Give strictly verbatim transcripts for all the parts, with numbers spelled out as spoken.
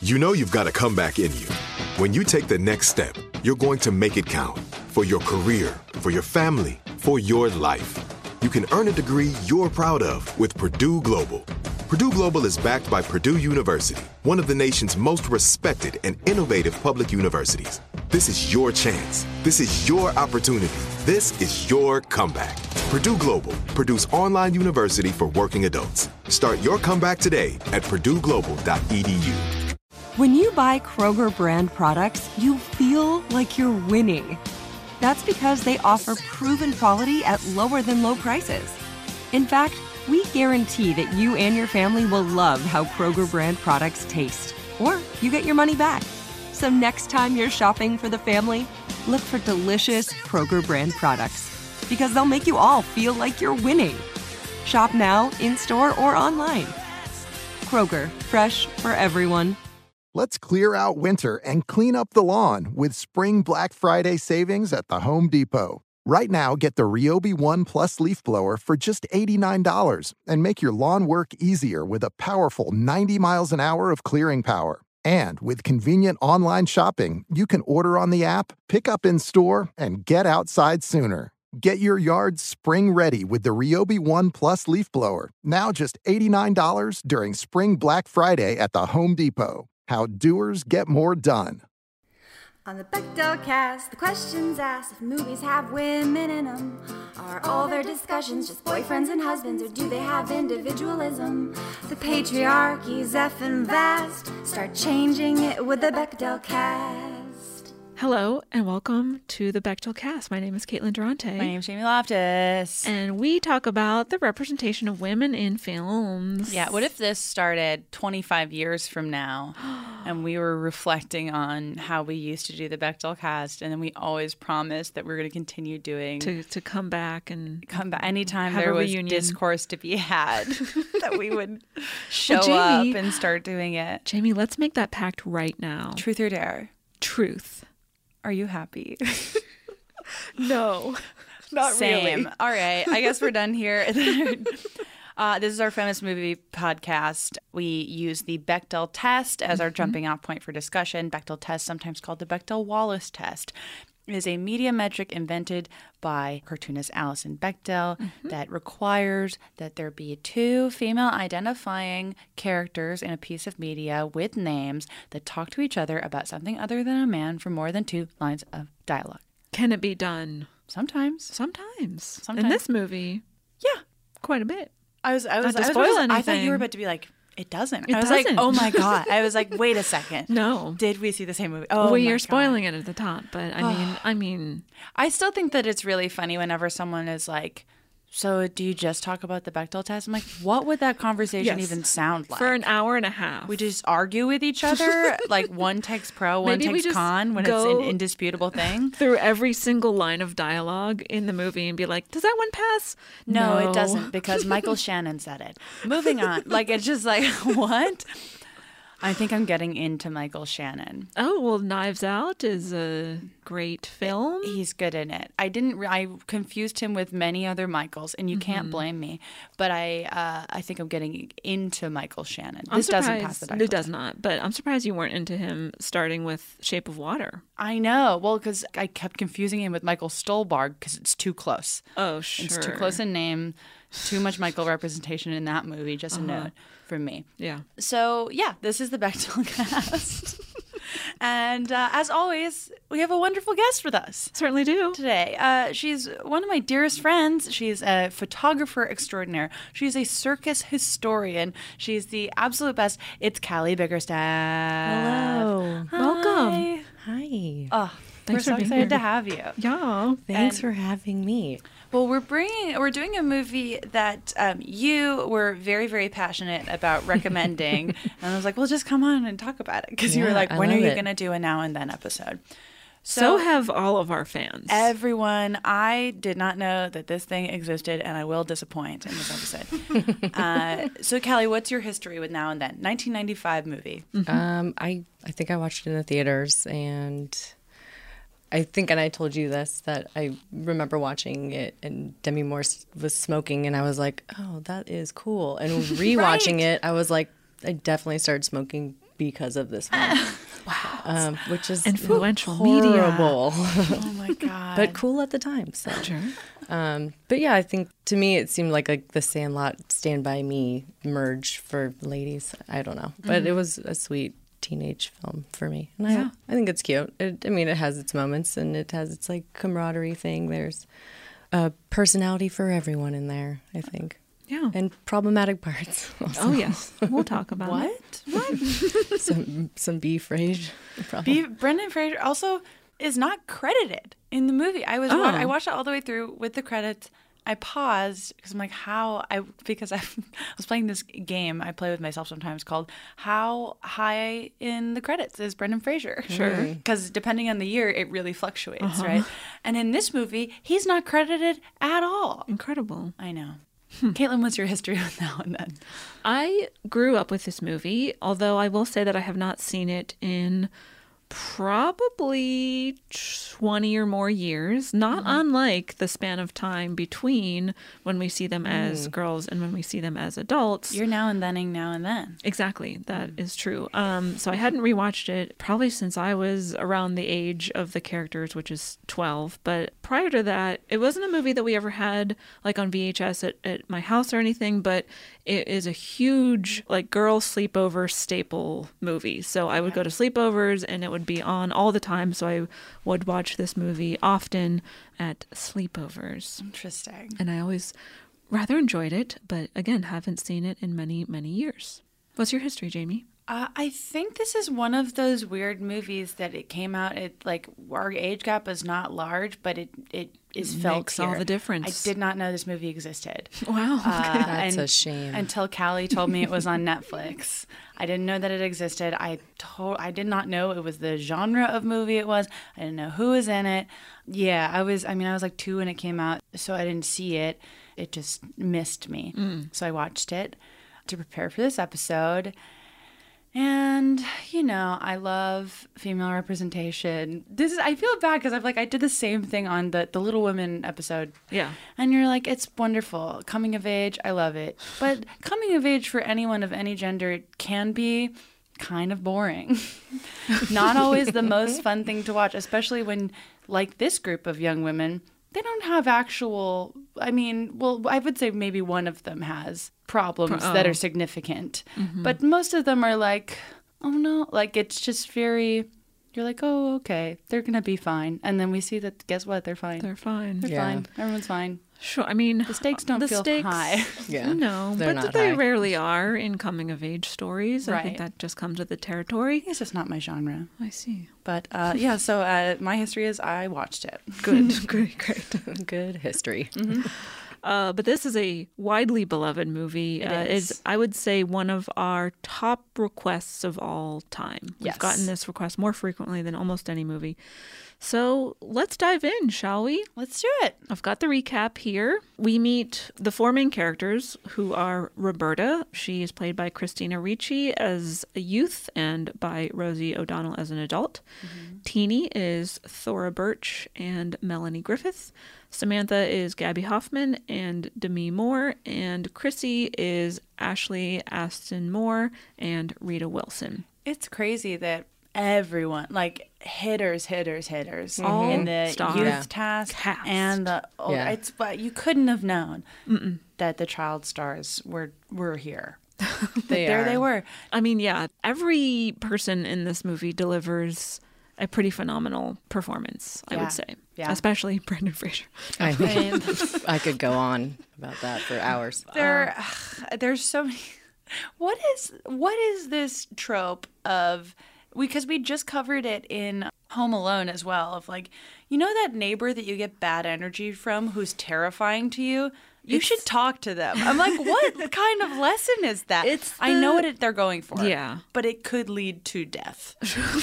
You know you've got a comeback in you. When you take the next step, you're going to make it count for your career, for your family, for your life. You can earn a degree you're proud of with Purdue Global. Purdue Global is backed by Purdue University, one of the nation's most respected and innovative public universities. This is your chance. This is your opportunity. This is your comeback. Purdue Global, Purdue's online university for working adults. Start your comeback today at purdue global dot e d u. When you buy Kroger brand products, you feel like you're winning. That's because they offer proven quality at lower than low prices. In fact, we guarantee that you and your family will love how Kroger brand products taste, or you get your money back. So next time you're shopping for the family, look for delicious Kroger brand products, because they'll make you all feel like you're winning. Shop now, in-store, or online. Kroger, fresh for everyone. Let's clear out winter and clean up the lawn with Spring Black Friday savings at the Home Depot. Right now, get the Ryobi One Plus leaf blower for just eighty-nine dollars and make your lawn work easier with a powerful ninety miles an hour of clearing power. And with convenient online shopping, you can order on the app, pick up in store, and get outside sooner. Get your yard spring ready with the Ryobi One Plus leaf blower, now just eighty-nine dollars during Spring Black Friday at the Home Depot. How doers get more done. On the Bechdel cast, the questions asked if movies have women in them. Are all their discussions just boyfriends and husbands, or do they have individualism? The patriarchy's effing vast. Start changing it with the Bechdel cast. Hello and welcome to the Bechdel cast. My name is Caitlin Durante. My name is Jamie Loftus. And we talk about the representation of women in films. Yeah, what if this started twenty-five years from now and we were reflecting on how we used to do the Bechdel cast, and then we always promised that we we're going to continue doing... To to come back and... Come back. Anytime there was reunion. discourse to be had, that we would show well, Jamie, up and start doing it. Jamie, let's make that pact right now. Truth or dare? Truth. Are you happy? No, not Same. really. All right. I guess we're done here. uh, this is our Feminist Movie podcast. We use the Bechdel test as our mm-hmm. jumping off point for discussion. Bechdel test, sometimes called the Bechdel-Wallace test, is a media metric invented by cartoonist Alison Bechdel mm-hmm. that requires that there be two female identifying characters in a piece of media with names that talk to each other about something other than a man for more than two lines of dialogue. Can it be done? Sometimes. Sometimes. Sometimes. In this movie, yeah, quite a bit. I was. I was. Not to I, was spoil I thought anything. you were about to be like, it doesn't. It I was doesn't. like, oh my God. I was like, wait a second. No. Did we see the same movie? Oh, well, my you're God. spoiling it at the top, but I mean, I mean, I still think that it's really funny whenever someone is like, so do you just talk about the Bechdel test? I'm like, what would that conversation yes. even sound like? For an hour and a half. We just argue with each other, like one takes pro, one Maybe we takes just con, when it's go an indisputable thing. Through every single line of dialogue in the movie and be like, does that one pass? No, No. it doesn't, because Michael Shannon said it. Moving on. Like, it's just like, what? I think I'm getting into Michael Shannon. Oh, well, Knives Out is a great film. He's good in it. I didn't. Re- I confused him with many other Michaels, and you mm-hmm. can't blame me. But I, uh, I think I'm getting into Michael Shannon. I'm this surprised, doesn't pass the Bechdel. It does not. But I'm surprised you weren't into him starting with Shape of Water. I know. Well, because I kept confusing him with Michael Stolberg because it's too close. Oh, sure. It's too close in name. Too much Michael representation in that movie. Just a uh-huh. note from me. Yeah. So, yeah, this is the Bechdel cast. And uh, as always, we have a wonderful guest with us. Certainly do. Today. Uh, she's one of my dearest friends. She's a photographer extraordinaire. She's a circus historian. She's the absolute best. It's Callie Biggerstaff. Hello. Hi. Welcome. Hi. Oh, Thanks we're for so being excited here. to have you. Yeah. Thanks And- for having me. Well, we're bringing, we're doing a movie that um, you were very, very passionate about recommending, and I was like, "Well, just come on and talk about it," because you were Yeah, like, I "When are love you it. going to do a Now and Then episode?" So, so have all of our fans. Everyone, I did not know that this thing existed, and I will disappoint in this episode. uh, so, Callie, what's your history with Now and Then? nineteen ninety-five movie. Mm-hmm. Um, I I think I watched it in the theaters, and I think, and I told you this, that I remember watching it and Demi Moore was smoking, and I was like, oh, that is cool. And rewatching Right. it, I was like, I definitely started smoking because of this film. Wow. Um, which is influential horrible. Media. Oh my God. But cool at the time. So. Sure. Um, but yeah, I think to me it seemed like like the Sandlot, Stand By Me merge for ladies. I don't know. But mm-hmm. it was a sweet teenage film for me. And yeah. I, I think it's cute. It, I mean, it has its moments and it has its like camaraderie thing. There's a personality for everyone in there, I think. Yeah. And problematic parts also. Oh, yes. We'll talk about what? it. What? some some beef rage. Beef, Brendan Fraser also is not credited in the movie. I was Oh. wa- I watched it all the way through with the credits. I paused because I'm like, how I because I was playing this game I play with myself sometimes called How High in the Credits is Brendan Fraser? Sure. Because depending on the year, it really fluctuates, Uh-huh. right? And in this movie, he's not credited at all. Incredible. I know. Caitlin, what's your history with that one then? I grew up with this movie, although I will say that I have not seen it in probably twenty or more years, not mm-hmm. unlike the span of time between when we see them mm. as girls and when we see them as adults. You're now and thenning now and then. Exactly. That mm. is true. Um, so I hadn't rewatched it probably since I was around the age of the characters, which is twelve. But prior to that, it wasn't a movie that we ever had like on V H S at, at my house or anything, but it is a huge like girl sleepover staple movie. So I would go to sleepovers and it would be on all the time. So I would watch this movie often at sleepovers. Interesting. And I always rather enjoyed it, but again, haven't seen it in many, many years. What's your history, Jamie? Uh, I think this is one of those weird movies that it came out at, like, our age gap is not large, but it, it is felt Makes here. all the difference. I did not know this movie existed. Wow. Uh, That's and, a shame. Until Callie told me it was on Netflix. I didn't know that it existed. I to- I did not know it was the genre of movie it was. I didn't know who was in it. Yeah, I was, I mean, I was like two when it came out, so I didn't see it. It just missed me. Mm. So I watched it to prepare for this episode. And, you know, I love female representation. This is, I feel bad because I'm like, I did the same thing on the, the Little Women episode. Yeah. And you're like, it's wonderful. Coming of age, I love it. But coming of age for anyone of any gender can be kind of boring. Not always the most fun thing to watch, especially when, like this group of young women, they don't have actual, I mean, well, I would say maybe one of them has problems oh. that are significant. Mm-hmm. But most of them are like, oh no, like it's just very, you're like, oh, okay, they're going to be fine. And then we see that, guess what? They're fine. They're fine. They're yeah. fine. Everyone's fine. Sure. I mean, the stakes don't the feel stakes, high. Yeah. No, They're but not they high. rarely are in coming of age stories. Right. I think that just comes with the territory. It's just not my genre. I see. But uh, yeah, so uh, my history is I watched it. Good. Great. Great. Good history. Mm-hmm. Uh, but this is a widely beloved movie. It uh, is. is, I would say, one of our top requests of all time. We've Yes. gotten this request more frequently than almost any movie. So let's dive in, shall we? Let's do it. I've got the recap here. We meet the four main characters, who are Roberta. She is played by Christina Ricci as a youth and by Rosie O'Donnell as an adult. Mm-hmm. Teenie is Thora Birch and Melanie Griffith. Samantha is Gabby Hoffman and Demi Moore. And Chrissy is Ashley Aston Moore and Rita Wilson. It's crazy that everyone, like hitters, hitters, hitters, All in the stars. youth Yeah. task Cast. and the old, Yeah. it's but you couldn't have known Mm-mm. that the child stars were were here. They there are. they were. I mean, yeah, every person in this movie delivers a pretty phenomenal performance, I Yeah. would say. Yeah. Especially Brendan Fraser. I, I mean, I could go on about that for hours. there, there's so many. What is what is this trope of? Because we just covered it in Home Alone as well, of like, you know that neighbor that you get bad energy from who's terrifying to you? You It's- should talk to them. I'm like, what kind of lesson is that? It's I know the- what it, they're going for. Yeah. But it could lead to death.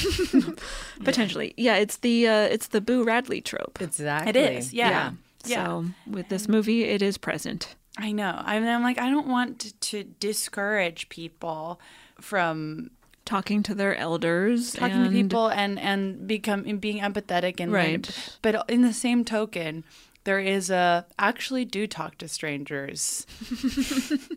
Potentially. Yeah, it's the uh, it's the Boo Radley trope. Exactly. It is, yeah. Yeah. So with this movie, it is present. I know. I mean, I'm like, I don't want to, to discourage people from Talking to their elders. talking and to people and, and become and being empathetic and Right. and- but in the same token, there is a actually do talk to strangers.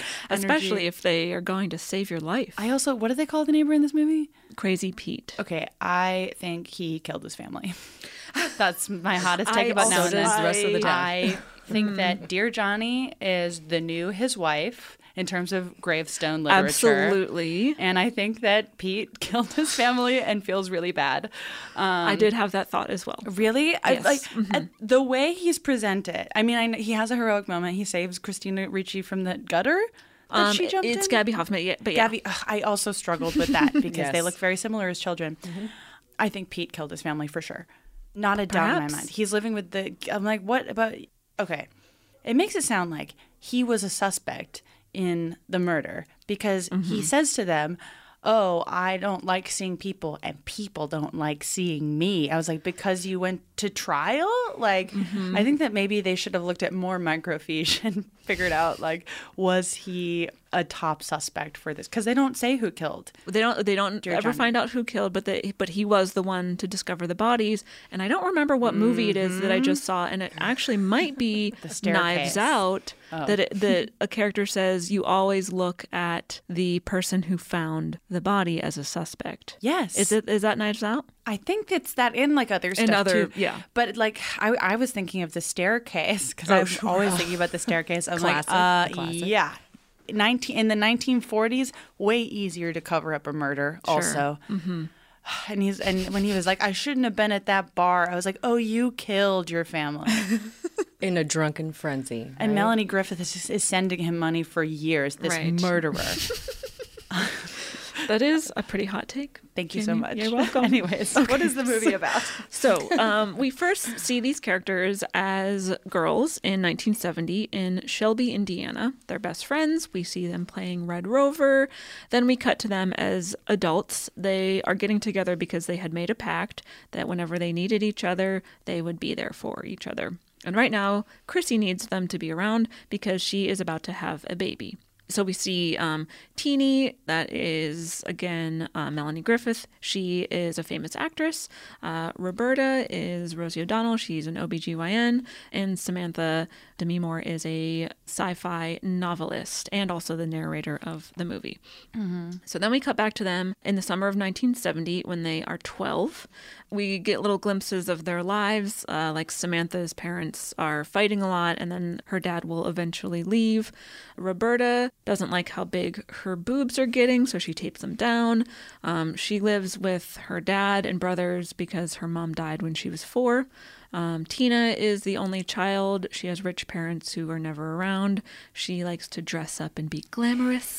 especially energy. if they are going to save your life. I also, what do they call the neighbor in this movie? Crazy Pete. Okay, I think he killed his family. That's my hottest take I about Now also and Then. does the rest of the town. I think that Dear Johnny is the new his wife in terms of gravestone literature. Absolutely. And I think that Pete killed his family and feels really bad. Um, I did have that thought as well. Really? I, Yes. like Mhm. uh, the way he's presented. I mean, I know he has a heroic moment. He saves Christina Ricci from the gutter that Um, she jumped it's in. Gabby Hoffman, yeah, but yeah. Gabby, ugh, I also struggled with that because they Yes. look very similar as children. I think Pete killed his family for sure. Not a doubt in Perhaps. my mind. He's living with the. I'm like, what about? Okay, it makes it sound like he was a suspect in the murder because he says to them, "Oh, I don't like seeing people, and people don't like seeing me." I was like, because you went to trial? Like, I think that maybe they should have looked at more microfiche and figured out, like, was he a top suspect for this? Because they don't say who killed. They don't. They don't Dear ever Johnny. find out who killed, but they, but he was the one to discover the bodies. And I don't remember what movie it is that I just saw, and it actually might be Staircase. Knives Out. That it, that a character says you always look at the person who found the body as a suspect. Yes. Is it? Is that Knives Out? I think it's that in like other stuff other- too. yeah. But like I, I was thinking of the staircase because Oh, I was sure. always thinking about the staircase. I'm like, Classic, uh, classic. yeah. nineteen in the nineteen forties, way easier to cover up a murder. Also, mm-hmm. and he's and when he was like, I shouldn't have been at that bar. I was like, oh, you killed your family. In a drunken frenzy. And right? Melanie Griffith is, just, is sending him money for years. This Right. murderer. That is a pretty hot take. Thank you so Jamie. much. You're welcome. Anyways, what is the movie about? So, um, we first see these characters as girls in nineteen seventy in Shelby, Indiana. They're best friends. We see them playing Red Rover. Then we cut to them as adults. They are getting together because they had made a pact that whenever they needed each other, they would be there for each other. And right now, Chrissy needs them to be around because she is about to have a baby. So we see um, Teeny, that is, again, uh, Melanie Griffith. She is a famous actress. Uh, Roberta is Rosie O'Donnell. She's an O B G Y N. And Samantha Demi Moore is a sci-fi novelist and also the narrator of the movie. Mm-hmm. So then we cut back to them in the summer of nineteen seventy when they are twelve. We get little glimpses of their lives, uh, like Samantha's parents are fighting a lot, and then her dad will eventually leave. Roberta doesn't like how big her boobs are getting, so she tapes them down. Um, she lives with her dad and brothers because her mom died when she was four. Um, Tina is the only child. She has rich parents who are never around. She likes to dress up and be glamorous.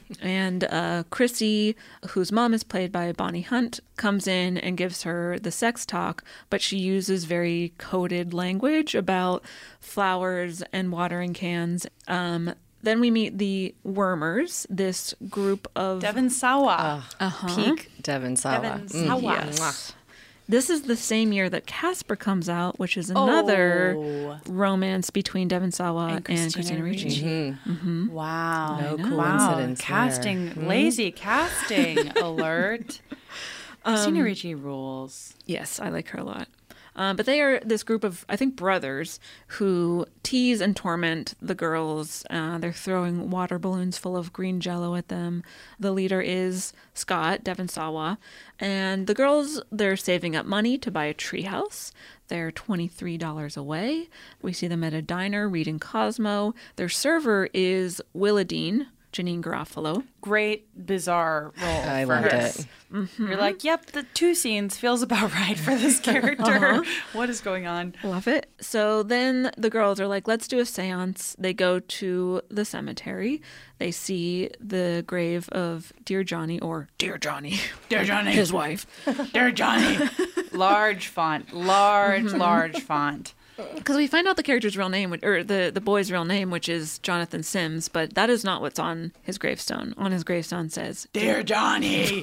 and uh, Chrissy, whose mom is played by Bonnie Hunt, comes in and gives her the sex talk, but she uses very coded language about flowers and watering cans. Um, then we meet the Wormers, this group of... Devon Sawa. Uh-huh. Peak Devon Sawa. Devon Mm. Sawa. Yes. This is the same year that Casper comes out, which is another Oh. romance between Devon Sawa and And Christina, Christina Ricci. Ricci. Mm-hmm. Wow. No Wow. coincidence there. Casting, Hmm? lazy casting alert. Christina Ricci rules. Yes, I like her a lot. Um, but they are this group of, I think, brothers who tease and torment the girls. Uh, they're throwing water balloons full of green jello at them. The leader is Scott, Devon Sawa. And the girls, they're saving up money to buy a treehouse. They're twenty-three dollars away. We see them at a diner reading Cosmo. Their server is Willadine, Janine Garofalo. Great, bizarre role. I for loved her. it. You're like, yep, the two scenes feels about right for this character. What is going on? Love it. So then the girls are like, let's do a seance. They go to the cemetery. They see the grave of Dear Johnny, or Dear Johnny. Dear Johnny. His wife. Dear Johnny. Large font. Large, large font. Because we find out the character's real name, or the, the boy's real name, which is Jonathan Sims, but that is not what's on his gravestone. On his gravestone says, Dear Johnny.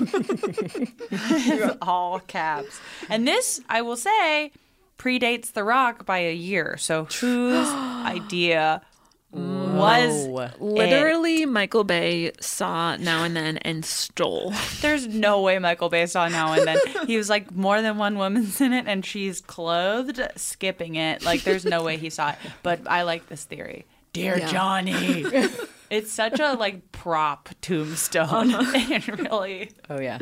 All caps. And this, I will say, predates The Rock by a year. So whose idea was Whoa. it? literally, Michael Bay saw Now and Then and stole. There's no way Michael Bay saw Now and Then. He was like, more than one woman's in it and she's clothed, skipping it. Like, there's no way he saw it. But I like this theory. Dear Yeah. Johnny. It's such a like prop tombstone. It really. Oh yeah.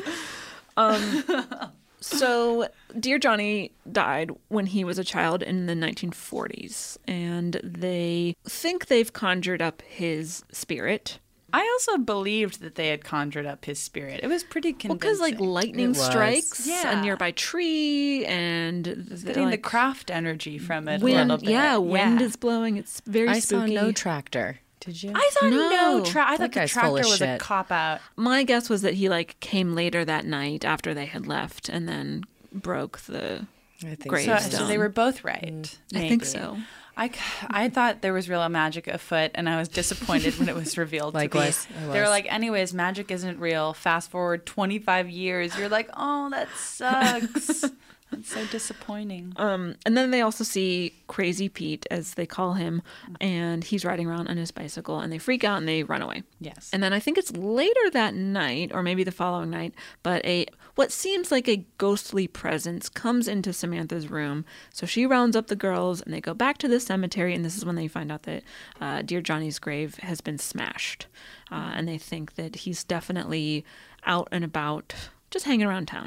So, Dear Johnny died when he was a child in the nineteen forties, and they think they've conjured up his spirit. I also believed that they had conjured up his spirit. It was pretty Well, convincing. because like lightning It was. strikes Yeah. a nearby tree, and the, getting the like, craft energy from it a wind, little bit. yeah, wind is blowing. It's very I spooky. saw no tractor. Did you? I saw no, No. tra- I That thought the guy's full tractor of was a shit. cop out. My guess was that he like came later that night after they had left, and then broke the. I think Great. So, Stone. so they were both right. I think maybe. so. I, c- I thought there was real magic afoot, and I was disappointed when it was revealed Likewise, to I be. was. They were like, anyways, magic isn't real. Fast forward twenty-five years. You're like, oh, that sucks. That's so disappointing. Um, and then they also see Crazy Pete, as they call him, and he's riding around on his bicycle, and they freak out and they run away. Yes. And then I think it's later that night, or maybe the following night, but a what seems like a ghostly presence comes into Samantha's room. So she rounds up the girls, and they go back to the cemetery, and this is when they find out that uh, Dear Johnny's grave has been smashed, uh, and they think that he's definitely out and about, just hanging around town.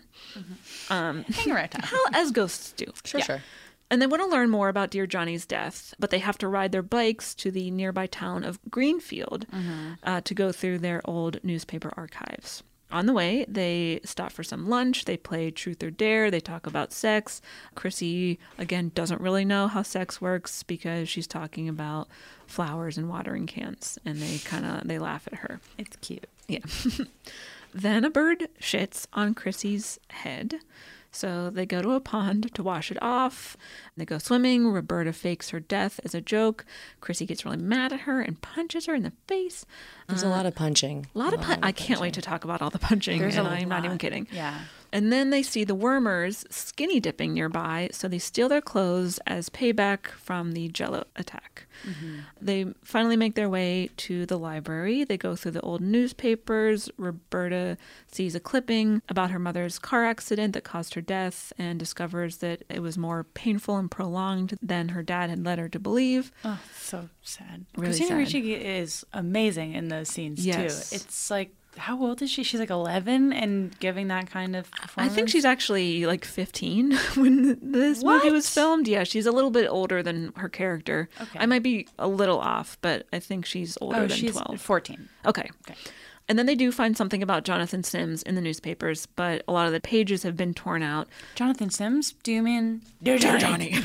Hang around town. How as ghosts do. Sure, sure. And they want to learn more about Dear Johnny's death, but they have to ride their bikes to the nearby town of Greenfield uh, to go through their old newspaper archives. On the way, they stop for some lunch. They play Truth or Dare. They talk about sex. Chrissy, again, doesn't really know how sex works because she's talking about flowers and watering cans, and they kind of they laugh at her. It's cute. Yeah. Then a bird shits on Chrissy's head. So they go to a pond to wash it off. They go swimming. Roberta fakes her death as a joke. Chrissy gets really mad at her and punches her in the face. There's a lot of punching. A lot of pun- I can't wait to talk about all the punching, There's and a I'm not lot. even kidding. Yeah. And then they see the Wormers skinny dipping nearby, so they steal their clothes as payback from the Jello attack. Mm-hmm. They finally make their way to the library. They go through the old newspapers. Roberta sees a clipping about her mother's car accident that caused her death and discovers that it was more painful and prolonged than her dad had led her to believe. Oh, so sad. Really Christina sad. Ricci is amazing in those scenes Yes. too. It's like, how old is she? She's like eleven and giving that kind of I performance. think she's actually like fifteen when this movie was What? filmed. Yeah, she's a little bit older than her character. Okay. I might be a little off, but I think she's older oh, than she's twelve. fourteen. Okay. Okay. And then they do find something about Jonathan Sims in the newspapers, but a lot of the pages have been torn out. Jonathan Sims? Do you mean Dear Johnny.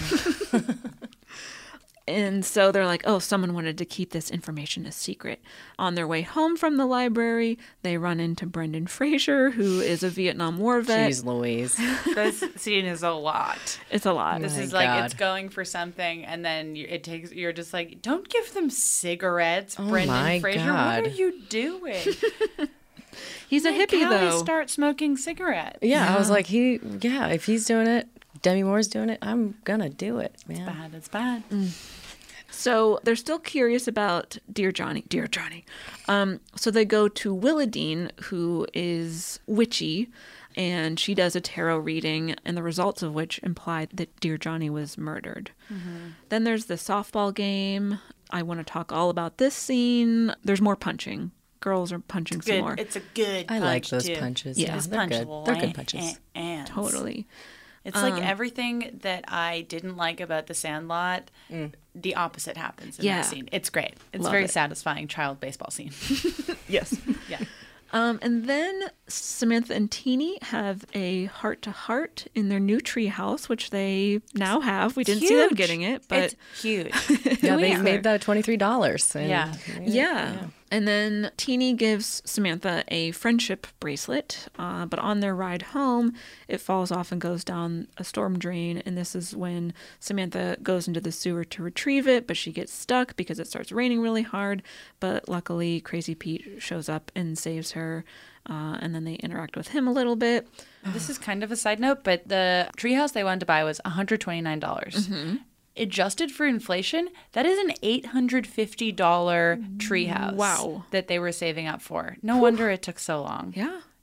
And so they're like, oh, someone wanted to keep this information a secret. On their way home from the library, they run into Brendan Fraser, who is a Vietnam War vet. Jeez Louise. This scene is a lot. It's a lot. This My is like God. it's going for something, and then you, it takes. You're just like, don't give them cigarettes, Oh Brendan my Fraser. God. What are you doing? He's a Like, hippie, how he though. start smoking cigarettes. Yeah, I was like, he. Yeah, if he's doing it, Demi Moore's doing it. I'm gonna do it, man. Bad. It's bad. So they're still curious about Dear Johnny. Dear Johnny. Um, so they go to Willadine, who is witchy, and she does a tarot reading, and the results of which imply that Dear Johnny was murdered. Then there's the softball game. I want to talk all about this scene. There's more punching. Girls are punching some Good. more. It's a good. I punch like those too. punches. Yeah. Yeah, It's they're good. punchable. They're eh, good punches. eh, and Totally. It's like everything that I didn't like about The Sandlot. The opposite happens in Yeah. that scene. It's great. It's Love very it. satisfying child baseball scene. Yes. Yeah. Um, and then Samantha and Teeny have a heart-to-heart in their new tree house, which they now have. We didn't see them Huge. getting it, but It's huge. Yeah, they Weird. made that twenty three dollars. Yeah. yeah. And then Teeny gives Samantha a friendship bracelet, uh, but on their ride home, it falls off and goes down a storm drain. And this is when Samantha goes into the sewer to retrieve it, but she gets stuck because it starts raining really hard. But luckily, Crazy Pete shows up and saves her. Uh, and then they interact with him a little bit. This is kind of a side note, but the treehouse they wanted to buy was one hundred twenty-nine dollars. Mm-hmm. Adjusted for inflation, that is an eight hundred fifty dollars treehouse Wow. that they were saving up for. No wonder it took so long. Yeah.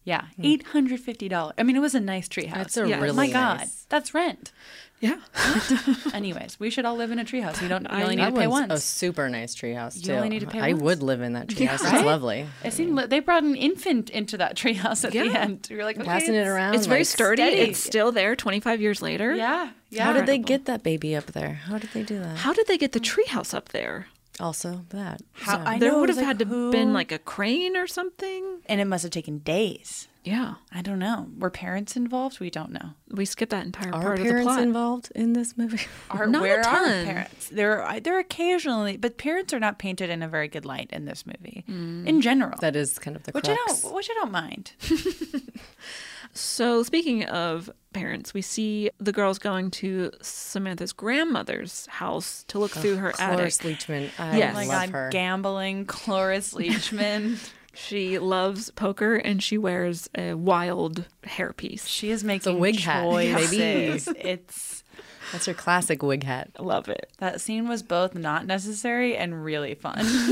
Yeah, eight hundred fifty dollars. I mean, it was a nice treehouse. That's a Yeah. really My God, nice. that's rent. Yeah. Anyways, we should all live in a treehouse. You don't. You I- only need That to pay one's once. a super nice treehouse too. You only need to pay I once. would live in that treehouse. Right? It's lovely. It seemed like they brought an infant into that treehouse at the Yeah. end. You're like, okay, Passing it it's- around. It's very like, sturdy. steady. It's still there twenty-five years later. Yeah, yeah. How did they Incredible. get that baby up there? How did they do that? How did they get the treehouse up there? Also, that. How- So- I There know, would it have was had like, to who- been like a crane or something. And it must have taken days. Yeah. I don't know. Were parents involved? We don't know. We skipped that entire Are part of the parents plot. involved in this movie? Are, Not a where are ton. parents? There, are, there are occasionally, but parents are not painted in a very good light in this movie, in general. That is kind of the which crux. I don't, which I don't mind. So, speaking of parents, we see the girls going to Samantha's grandmother's house to look through her Cloris attic. Leachman. I Yes. Oh my love God, her. gambling Cloris Leachman. She loves poker and she wears a wild hairpiece. She is making wig hat, choices. baby. It's That's her classic wig hat. I love it. that scene was both not necessary and really fun.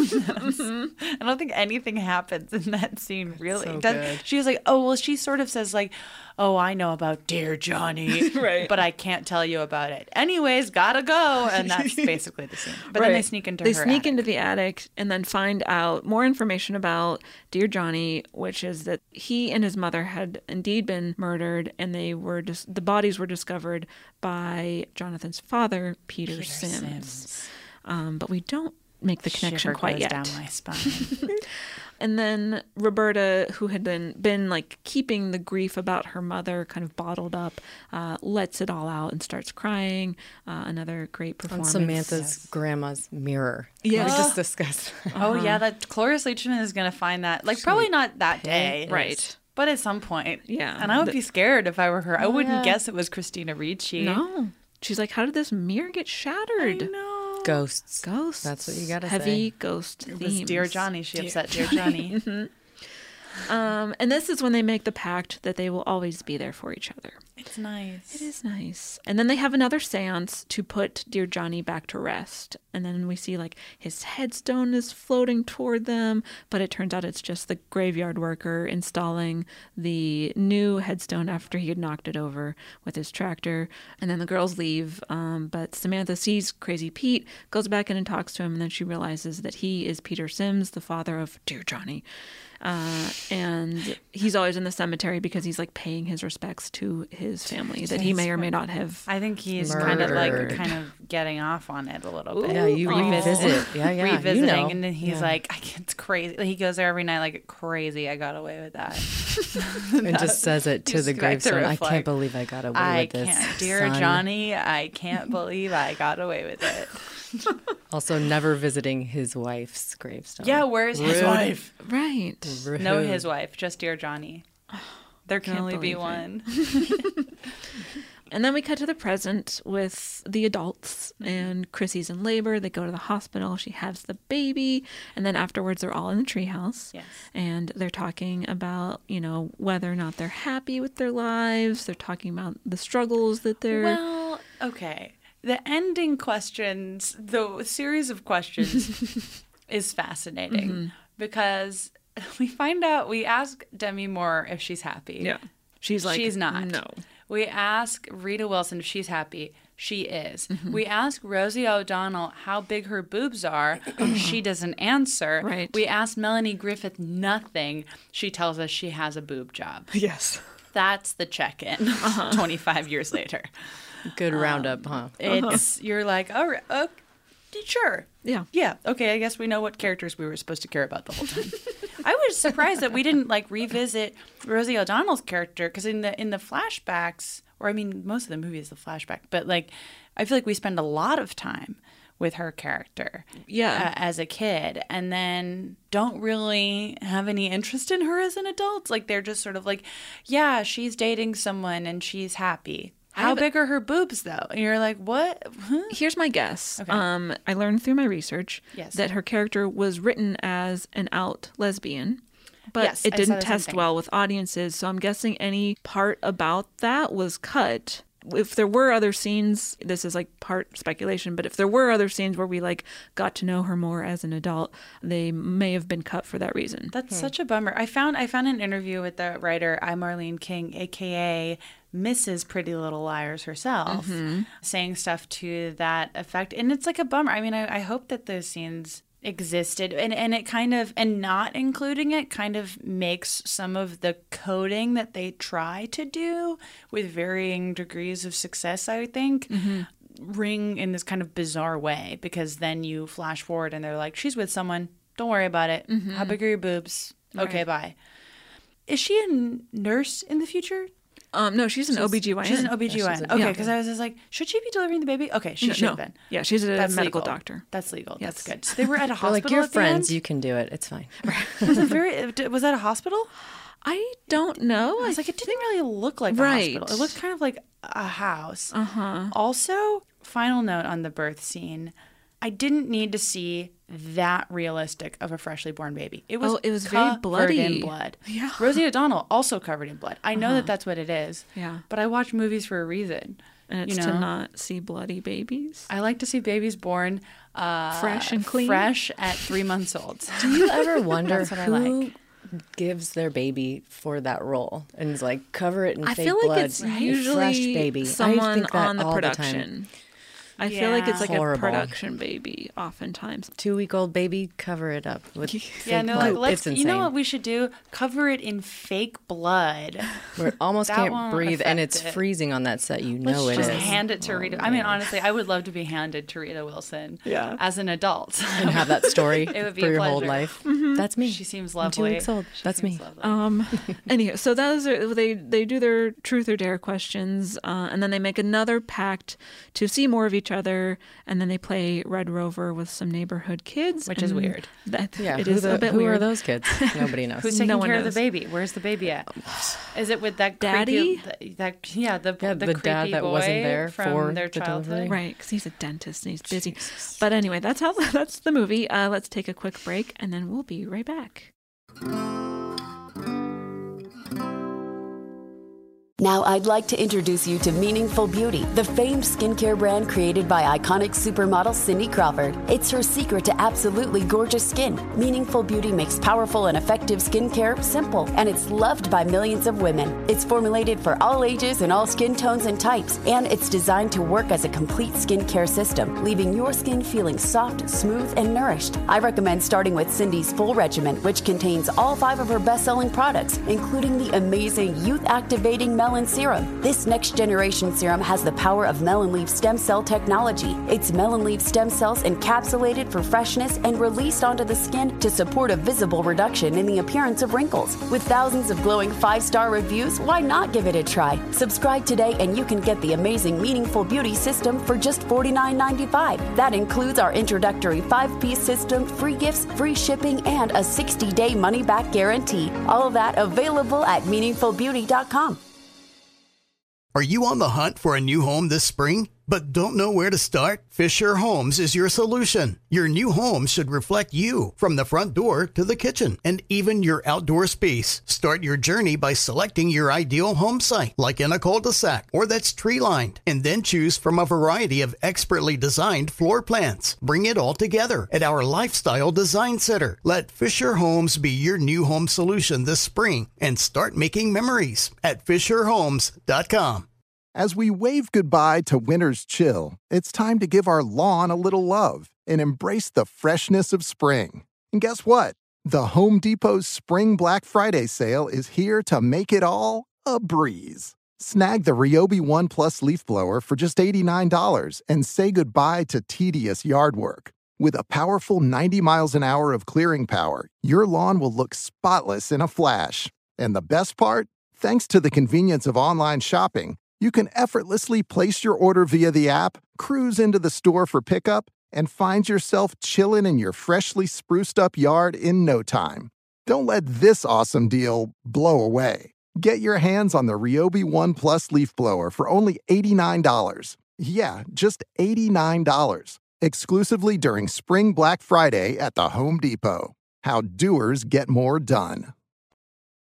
I don't think anything happens in that scene really. So Does- good. She was like, oh well, she sort of says like, oh I know about Dear Johnny, Right. but I can't tell you about it. Anyways, gotta go, and that's basically the scene. But then they Right. sneak into they her sneak attic. into the attic and then find out more information about Dear Johnny, which is that he and his mother had indeed been murdered, and they were just the bodies were discovered by Jonathan's father, Peter, Peter Sims. Sims. Um, but we don't make the connection Shiver quite goes yet. down my spine. And then Roberta, who had been been like keeping the grief about her mother kind of bottled up, uh, lets it all out and starts crying. Uh, another great On performance. Samantha's grandma's mirror. Yes. We just discussed. Oh yeah, that Cloris Leachman is gonna find that. Like probably not that day, Right. But at some point, Yeah. And I would The- be scared if I were her. I wouldn't yeah. guess it was Christina Ricci. No. She's like, how did this mirror get I shattered? know. Ghosts. Ghosts. That's what you gotta Heavy say. ghost It themes. was Dear Johnny. She upset Dear Johnny. Um, and this is when they make the pact that they will always be there for each other. It's nice. It is nice. And then they have another seance to put Dear Johnny back to rest. And then we see like his headstone is floating toward them, but it turns out it's just the graveyard worker installing the new headstone after he had knocked it over with his tractor. And then the girls leave, um, but Samantha sees Crazy Pete, goes back in and talks to him, and then she realizes that he is Peter Sims, the father of Dear Johnny. Uh, and he's always in the cemetery because he's like paying his respects to his family that he may or may not have. I think he's kind of Murdered. like kind of getting off on it a little bit. Yeah, you Revisit- revisit. Yeah, yeah. Revisiting, you know. and then he's Yeah. like, I can't, it's crazy. He goes there every night like crazy. I got away with that. and just says it to Just the back to gravestone. I reflect. can't believe I got away I with this. can't, dear son." Johnny, I can't believe I got away with it. Also, never visiting his wife's gravestone. Yeah, where's his Rude. wife? Right. Rude. No, his wife, just dear Johnny. There can Can't only be believe it. one. And then we cut to the present with the adults, and Chrissy's in labor. They go to the hospital. She has the baby, and then afterwards they're all in the treehouse. Yes. And they're talking about, you know, whether or not they're happy with their lives. They're talking about the struggles that they're. Well, okay. The ending questions, the series of questions is fascinating Mm-hmm. because we find out, we ask Demi Moore if she's happy. yeah. She's like, she's not. No. We ask Rita Wilson if she's happy. She is. Mm-hmm. We ask Rosie O'Donnell how big her boobs are. She doesn't answer. Right. We ask Melanie Griffith nothing. She tells us she has a boob job. Yes. That's the check-in Uh-huh. twenty-five years later. Good roundup, huh? It's you're like, oh, re- oh, sure, Yeah. yeah, okay. I guess we know what characters we were supposed to care about the whole time. I was surprised that we didn't like revisit Rosie O'Donnell's character because in the in the flashbacks, or I mean, most of the movie is the flashback, but like, I feel like we spend a lot of time with her character, Yeah. uh, as a kid, and then don't really have any interest in her as an adult. Like they're just sort of like, yeah, she's dating someone and she's happy. How have- big are her boobs, though? And you're like, what? Huh? Here's my guess. Okay. Um, I learned through my research Yes. that her character was written as an out lesbian, but Yes, it I saw didn't the same test thing. well with audiences. So I'm guessing any part about that was cut. if there were other scenes, this is like part speculation, but if there were other scenes where we like got to know her more as an adult, they may have been cut for that reason. That's hmm. such a bummer. I found I found an interview with the writer I. Marlene King, aka Missus Pretty Little Liars herself, mm-hmm. saying stuff to that effect, and it's like a bummer. I mean, I, I hope that those scenes existed, and and it kind of, and not including it kind of makes some of the coding that they try to do with varying degrees of success, I think, mm-hmm. ring in this kind of bizarre way, because then you flash forward and they're like, she's with someone, don't worry about it, mm-hmm. how big are your boobs, okay, right. bye. Is she a nurse in the future? Um, no, she's an she's, O B G Y N. She's an O B G Y N. Yeah, okay, because yeah. I was just like, should she be delivering the baby? Okay, she no, should have no. been. Yeah, she's a That's medical legal. doctor. That's legal. Yes. That's good. So they were at a hospital. Like, you're at the friends, end? you can do it. It's fine. was it very? Was that a hospital? I don't know. I was like, it didn't really look like right. a hospital. It looked kind of like a house. Uh huh. Also, final note on the birth scene. I didn't need to see that realistic of a freshly born baby. It was, oh, it was very bloody. in blood. Yeah. Rosie O'Donnell also covered in blood. I know uh-huh. that that's what it is. Yeah. But I watch movies for a reason. And it's you know? to not see bloody babies. I like to see babies born uh, fresh and clean, fresh at three months old. Do you ever wonder That's what I who like. gives their baby for that role and is like, cover it in I fake feel like blood, it's right? usually fresh baby. someone I think that on the all production. The time. I yeah. feel like it's like Horrible. a production baby, oftentimes. Two-week-old baby, cover it up with fake yeah, and they're blood. like, let's. It's insane. You know what we should do? Cover it in fake blood. Where it almost That can't won't breathe, and affect it's it. freezing on that set. You Let's know it just is. hand it to Oh, Rita. I mean, man. honestly, I would love to be handed to Rita Wilson Yeah. as an adult. And have that story It would be for a your whole pleasure. life. Mm-hmm. That's me. She seems I'm lovely. two weeks old. She That's seems me. lovely. Um. Anyway, so those are they. They do their truth or dare questions, uh, and then they make another pact to see more of each other, and then they play Red Rover with some neighborhood kids, Which is and weird. That, Yeah, it who, is the, a bit who weird. are those kids? Nobody knows. Who's taking No one care of knows. the baby? Where's the baby at? Is it with that Daddy? creepy, that yeah, the Yeah, the, the creepy dad that boy wasn't there from for their the childhood? delivery? Right, because he's a dentist and he's busy. But anyway, that's how that's the movie. Uh, let's take a quick break, and then we'll be right back. Now I'd like to introduce you to Meaningful Beauty, the famed skincare brand created by iconic supermodel Cindy Crawford. It's her secret to absolutely gorgeous skin. Meaningful Beauty makes powerful and effective skincare simple, and it's loved by millions of women. It's formulated for all ages and all skin tones and types, and it's designed to work as a complete skincare system, leaving your skin feeling soft, smooth, and nourished. I recommend starting with Cindy's full regimen, which contains all five of her best-selling products, including the amazing youth-activating Melon Serum. This next-generation serum has the power of melon leaf stem cell technology. It's melon leaf stem cells encapsulated for freshness and released onto the skin to support a visible reduction in the appearance of wrinkles. With thousands of glowing five-star reviews, why not give it a try? Subscribe today and you can get the amazing Meaningful Beauty system for just forty-nine ninety-five. That includes our introductory five-piece system, free gifts, free shipping, and a sixty-day money-back guarantee. All of that available at meaningful beauty dot com. Are you on the hunt for a new home this spring, but don't know where to start? Fisher Homes is your solution. Your new home should reflect you, from the front door to the kitchen, and even your outdoor space. Start your journey by selecting your ideal home site, like in a cul-de-sac or that's tree-lined, and then choose from a variety of expertly designed floor plans. Bring it all together at our Lifestyle Design Center. Let Fisher Homes be your new home solution this spring, and start making memories at fisher homes dot com. As we wave goodbye to winter's chill, it's time to give our lawn a little love and embrace the freshness of spring. And guess what? The Home Depot's Spring Black Friday sale is here to make it all a breeze. Snag the Ryobi One Plus leaf blower for just eighty-nine dollars and say goodbye to tedious yard work. With a powerful ninety miles an hour of clearing power, your lawn will look spotless in a flash. And the best part? Thanks to the convenience of online shopping, you can effortlessly place your order via the app, cruise into the store for pickup, and find yourself chilling in your freshly spruced up yard in no time. Don't let this awesome deal blow away. Get your hands on the Ryobi One Plus leaf blower for only eighty-nine dollars. Yeah, just eighty-nine dollars. Exclusively during Spring Black Friday at the Home Depot. How doers get more done.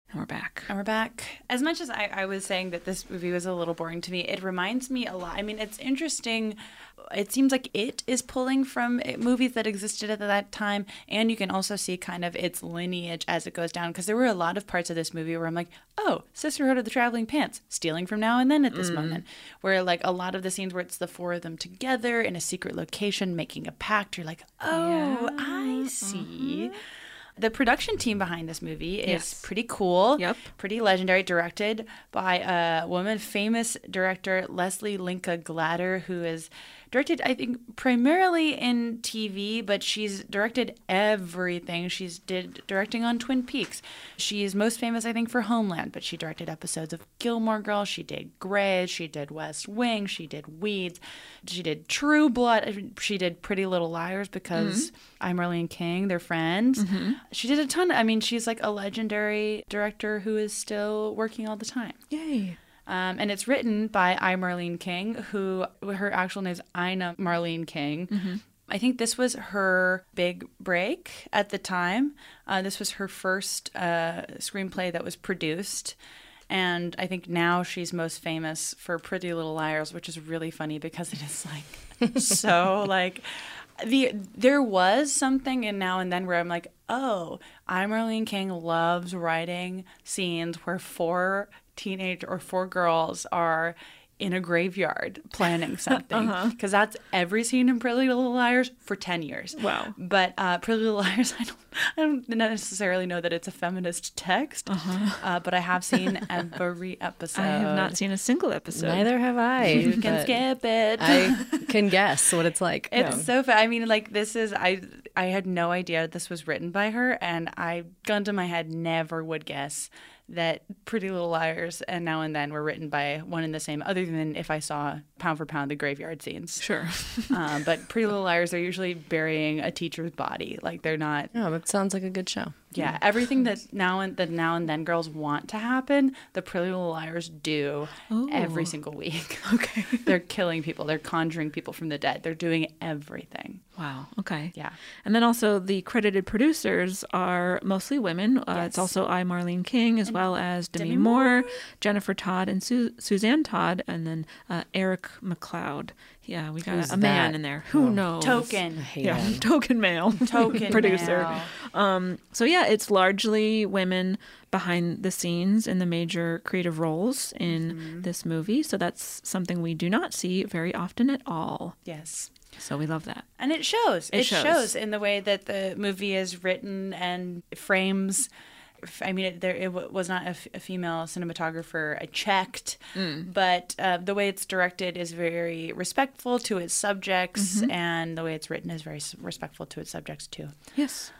And we're back. And we're back. As much as I, I was saying that this movie was a little boring to me, it reminds me a lot. I mean, it's interesting. It seems like it is pulling from movies that existed at that time. And you can also see kind of its lineage as it goes down. Because there were a lot of parts of this movie where I'm like, oh, Sisterhood of the Traveling Pants, stealing from now and then at this mm. moment. Where like a lot of the scenes where it's the four of them together in a secret location making a pact, you're like, oh, yeah. I see. Uh-huh. The production team behind this movie is yes. pretty cool, yep. pretty legendary, directed by a woman, famous director Leslie Linka Glatter, who is directed, I think, primarily in T V, but she's directed everything. She's did directing on Twin Peaks. She is most famous, I think, for Homeland, but she directed episodes of Gilmore Girls. She did Grey. She did West Wing. She did Weeds. She did True Blood. She did Pretty Little Liars because mm-hmm. I'm Marlene King. They're friends. Mm-hmm. She did a ton. I mean, she's like a legendary director who is still working all the time. Yay. Um, and it's written by I. Marlene King, who her actual name is Ina Marlene King. Mm-hmm. I think this was her big break at the time. Uh, this was her first uh, screenplay that was produced. And I think now she's most famous for Pretty Little Liars, which is really funny because it is like so like... The there was something in Now and Then where I'm like, oh, I. Marlene King loves writing scenes where four teenage or four girls are in a graveyard planning something. Because uh-huh. that's every scene in Pretty Little Liars for ten years. Wow. But uh, Pretty Little Liars, I don't, I don't necessarily know that it's a feminist text, uh-huh. uh, but I have seen every episode. I have not seen a single episode. Neither have I. You can skip it. I can guess what it's like. It's yeah. so fun. I mean, like, this is, I I had no idea this was written by her, and I, gun to my head, never would guess that Pretty Little Liars and Now and Then were written by one and the same, other than if I saw pound for pound the graveyard scenes. Sure. um, but Pretty Little Liars, they're usually burying a teacher's body. Like, they're not... Oh, it sounds like a good show. Yeah, everything that now and that Now and Then girls want to happen, the Pretty Little Liars do Ooh. every single week. Okay. They're killing people. They're conjuring people from the dead. They're doing everything. Wow. Okay. Yeah. And then also the credited producers are mostly women. Uh, yes. It's also I. Marlene King, as and well as Demi, Demi Moore, Moore, Jennifer Todd, and Su- Suzanne Todd, and then uh, Eric McLeod. Yeah, we got Who's a, a man that? in there. Who oh. knows? Token. Yeah, token male. Token producer. male. Um, so yeah, it's largely women behind the scenes in the major creative roles in mm-hmm. this movie. So that's something we do not see very often at all. Yes. So we love that. And it shows. It, it shows. shows in the way that the movie is written and frames. I mean, it, there it w- was not a, f- a female cinematographer. I checked, mm. but uh, the way it's directed is very respectful to its subjects, mm-hmm. and the way it's written is very s- respectful to its subjects too. Yes.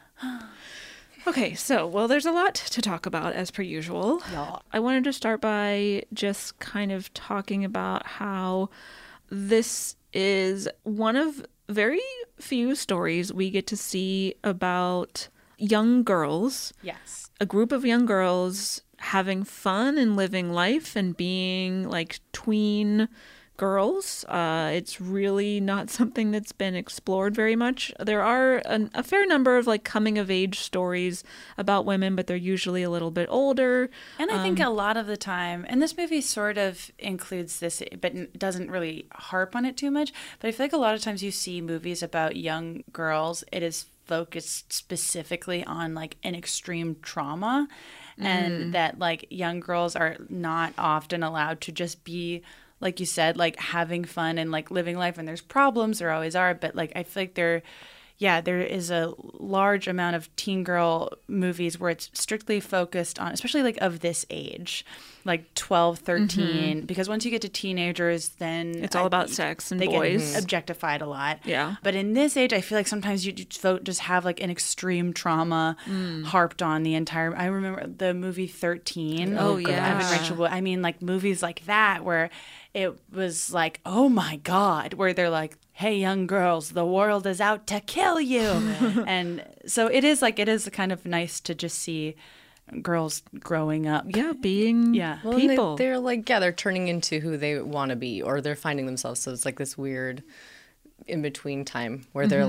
Okay, so, well, there's a lot to talk about as per usual. Yeah. I wanted to start by just kind of talking about how this is one of very few stories we get to see about young girls. Yes. A group of young girls having fun and living life and being like tween girls. Uh, it's really not something that's been explored very much. There are an, a fair number of like coming of age stories about women, but they're usually a little bit older. And I um, think a lot of the time, and this movie sort of includes this, but doesn't really harp on it too much. But I feel like a lot of times you see movies about young girls, it is focused specifically on like an extreme trauma, mm. and that like young girls are not often allowed to just be, like you said, like having fun and like living life. And there's problems, there always are, but like I feel like there, yeah, there is a large amount of teen girl movies where it's strictly focused on, especially like of this age, like twelve, thirteen, mm-hmm. because once you get to teenagers, then it's all I, about sex and they boys. Get objectified a lot. Yeah. But in this age, I feel like sometimes you just have like an extreme trauma mm. harped on the entire. I remember the movie thirteen. Oh, yeah. Evan Rachel Wood. I mean, like movies like that where it was like, oh my God, where they're like, hey, young girls, the world is out to kill you. And so it is like, it is kind of nice to just see girls growing up. Yeah, being yeah. Well, people. They, they're like, yeah, they're turning into who they want to be, or they're finding themselves. So it's like this weird in-between time where mm-hmm. they're like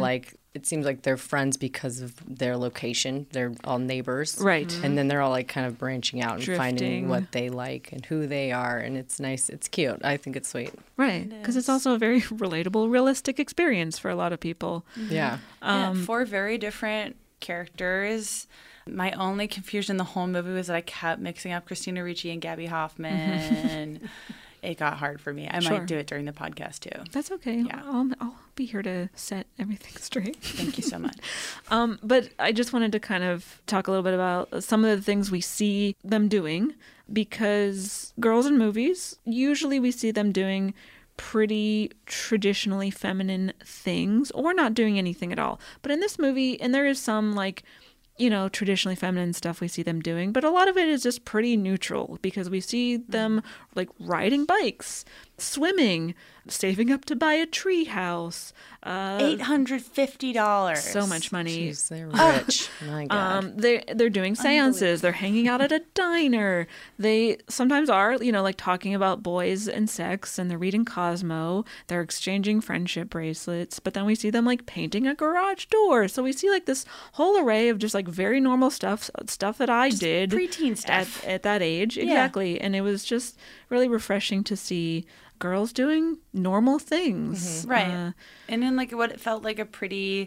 it seems like they're friends because of their location. They're all neighbors. Right. Mm-hmm. And then they're all like kind of branching out and Drifting. finding what they like and who they are. And it's nice. It's cute. I think it's sweet. Right. Because it's also a very relatable, realistic experience for a lot of people. Mm-hmm. Yeah. Um, yeah. Four very different characters. My only confusion the whole movie was that I kept mixing up Christina Ricci and Gabby Hoffman. It got hard for me. I Sure. might do it during the podcast too. That's okay. Yeah. I'll, I'll be here to set everything straight. Thank you so much. um, but I just wanted to kind of talk a little bit about some of the things we see them doing, because girls in movies, usually we see them doing pretty traditionally feminine things or not doing anything at all. But in this movie, and there is some like, you know, traditionally feminine stuff we see them doing, but a lot of it is just pretty neutral because we see them like riding bikes, swimming, saving up to buy a tree house. Uh, eight hundred fifty dollars. So much money. Jeez, they're rich. My God. Um, they're, they're doing seances. They're hanging out at a diner. They sometimes are, you know, like talking about boys and sex, and they're reading Cosmo. They're exchanging friendship bracelets. But then we see them like painting a garage door. So we see like this whole array of just like very normal stuff, stuff that I Just did preteen stuff. At, at that age. Yeah. Exactly. And it was just really refreshing to see girls doing normal things. Right. Uh, and in like what it felt like a pretty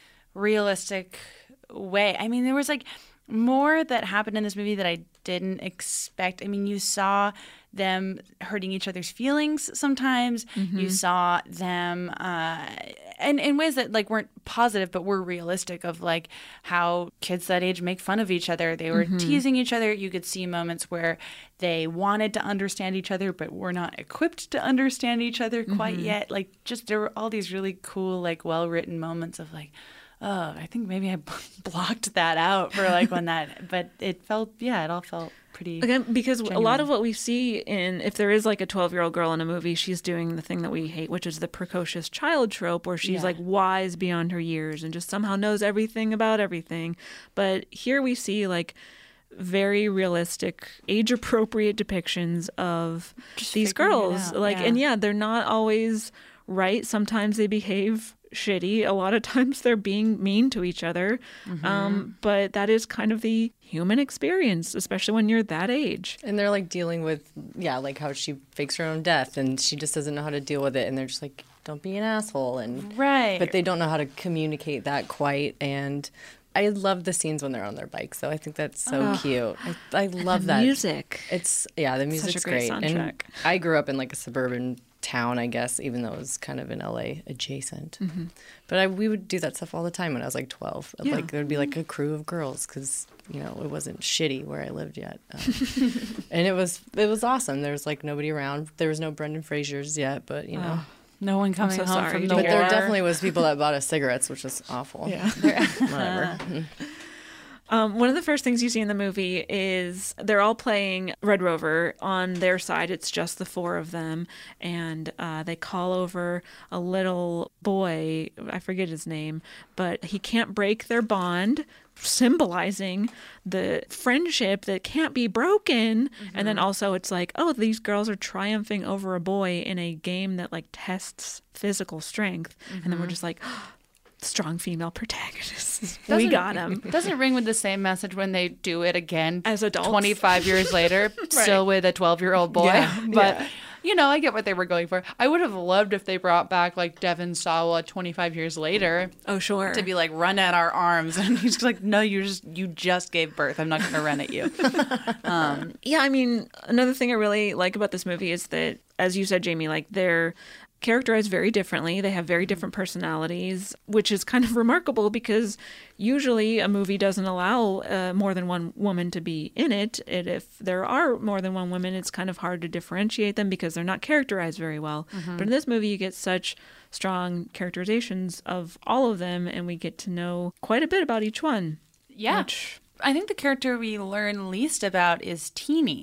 realistic way. I mean, there was like more that happened in this movie that I didn't expect. I mean, you saw them hurting each other's feelings sometimes. Mm-hmm. You saw them uh, and in ways that like weren't positive but were realistic, of like how kids that age make fun of each other. They were Mm-hmm. teasing each other. You could see moments where they wanted to understand each other but were not equipped to understand each other quite Mm-hmm. yet. Like just there were all these really cool, like well-written moments of like, oh, I think maybe I blocked that out for like when that, but it felt, yeah, it all felt pretty Again, because genuine. a lot of what we see in, if there is like a twelve-year-old girl in a movie, she's doing the thing that we hate, which is the precocious child trope, where she's Yeah. like wise beyond her years and just somehow knows everything about everything. But here we see like very realistic, age-appropriate depictions of Just these figuring it girls. out, Like, yeah. and yeah, they're not always right. Sometimes they behave shitty. A lot of times they're being mean to each other. Mm-hmm. Um, but that is kind of the human experience, especially when you're that age. And they're like dealing with, yeah, like how she fakes her own death and she just doesn't know how to deal with it. And they're just like, don't be an asshole. And Right. But they don't know how to communicate that quite. And I love the scenes when they're on their bikes, though. I think that's so Oh. cute. I, I love And that. music. It's, yeah, the Such a music's great great. soundtrack. And I grew up in like a suburban town, I guess, even though it was kind of in L A adjacent. Mm-hmm. But I, we would do that stuff all the time when I was like twelve. Yeah. Like there would be like a crew of girls because, you know, it wasn't shitty where I lived yet. Um, and it was it was awesome. There was like nobody around. There was no Brendan Fraser's yet, but you know. Oh, no one coming so home sorry from to the But hear war. there definitely was people that bought us cigarettes, which was awful. Yeah. Whatever. Um, one of the first things you see in the movie is they're all playing Red Rover. On their side, it's just the four of them. And uh, they call over a little boy. I forget his name, but he can't break their bond, symbolizing the friendship that can't be broken. Mm-hmm. And then also it's like, oh, these girls are triumphing over a boy in a game that like tests physical strength. Mm-hmm. And then we're just like, oh, strong female protagonists. We Doesn't- got him. Doesn't ring with the same message when they do it again As adults. twenty-five years later, still with a twelve-year-old boy. Yeah, But, yeah. you know, I get what they were going for. I would have loved if they brought back, like, Devon Sawa twenty-five years later Oh, sure. to be like, run at our arms. And he's like, no, you just you just gave birth. I'm not going to run at you. um, Yeah, I mean, another thing I really like about this movie is that, as you said, Jamie, like they're characterized very differently. They have very different personalities, which is kind of remarkable because usually a movie doesn't allow uh, more than one woman to be in it. And if there are more than one woman, it's kind of hard to differentiate them because they're not characterized very well. Mm-hmm. But in this movie, you get such strong characterizations of all of them, and we get to know quite a bit about each one. yeah. Which, I think the character we learn least about is Teeny.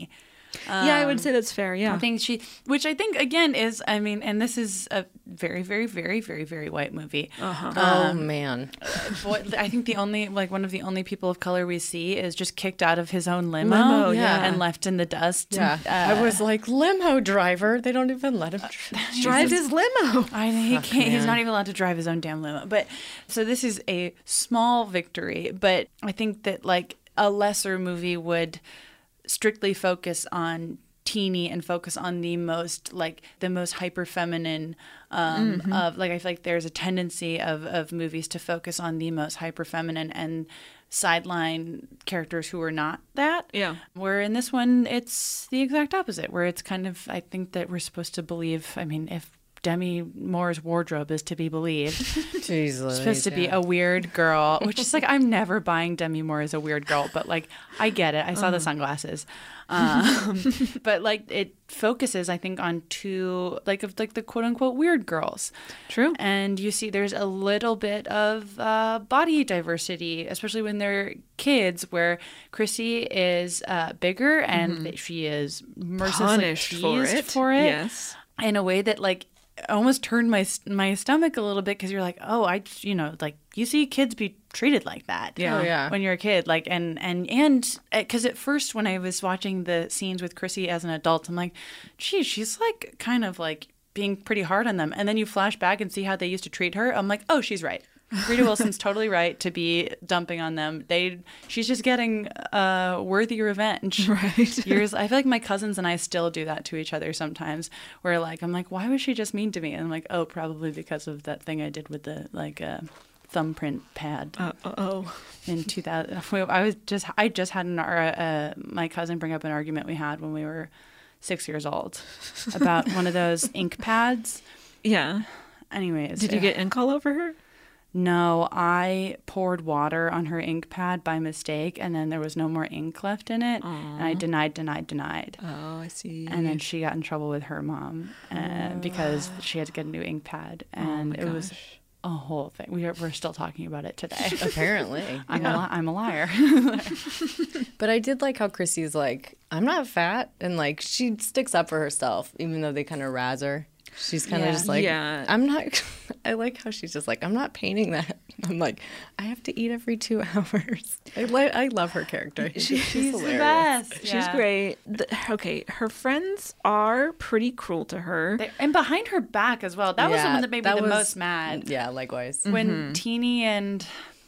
Um, yeah, I would say that's fair. Yeah. I think she, which I think again is, I mean, and this is a very, very, very, very, very white movie. Uh-huh. Oh man. Boy, I think the only, like one of the only people of color we see is just kicked out of his own limo, Limo, yeah. and left in the dust. Yeah. Uh, I was like, limo driver. They don't even let him Drive his limo. I he Fuck, can't. He's man. not even allowed to drive his own damn limo. But so this is a small victory. But I think that like a lesser movie would strictly focus on teeny and focus on the most like the most hyper feminine um, Mm-hmm. of like I feel like there's a tendency of of movies to focus on the most hyper feminine and sideline characters who are not that. Yeah. Where in this one it's the exact opposite, where it's kind of I think that we're supposed to believe. I mean, if Demi Moore's wardrobe is to be believed, Jesus. it's supposed to be a weird girl, which is like I'm never buying Demi Moore as a weird girl, but like I get it. I saw the sunglasses, um, but like it focuses, I think, on two like of like the quote unquote weird girls. True. And you see, there's a little bit of uh, body diversity, especially when they're kids, where Chrissy is uh, bigger and that she is mercilessly Punished for teased it. for it Yes. in a way that like almost turned my my stomach a little bit, because you're like, oh, I you know like you see kids be treated like that Yeah. Oh, yeah. when you're a kid, like and and and because at first when I was watching the scenes with Chrissy as an adult, I'm like, geez, she's like kind of like being pretty hard on them, and then you flash back and see how they used to treat her. I'm like, oh, she's right. Rita Wilson's totally right to be dumping on them. They, she's just getting uh, worthy revenge. Right. Years. I feel like my cousins and I still do that to each other sometimes. Where like I'm like, why was she just mean to me? And I'm like, oh, probably because of that thing I did with the like uh, thumbprint pad Uh, oh. in two thousand. I was just I just had an uh, my cousin bring up an argument we had when we were six years old about one of those ink pads. Yeah. Anyways, Did you get ink all over her? No, I poured water on her ink pad by mistake, and then there was no more ink left in it. And I denied, denied, denied. Oh, I see. And then she got in trouble with her mom uh, because she had to get a new ink pad. And my it was gosh. a whole thing. We are, we're still talking about it today. Apparently. I'm, a li- I'm a liar. But I did like how Chrissy's like, I'm not fat. And like, she sticks up for herself, even though they kind of razz her. She's kind of Yeah. just like, Yeah. I'm not, I like how she's just like, I'm not painting that. I'm like, I have to eat every two hours. I, li- I love her character. She's, She's the hilarious. best. She's Yeah. great. The, okay, her friends are pretty cruel to her. They- and behind her back as well. That was the Yeah, one that made me that the was- most mad. Yeah, likewise. When Teeny and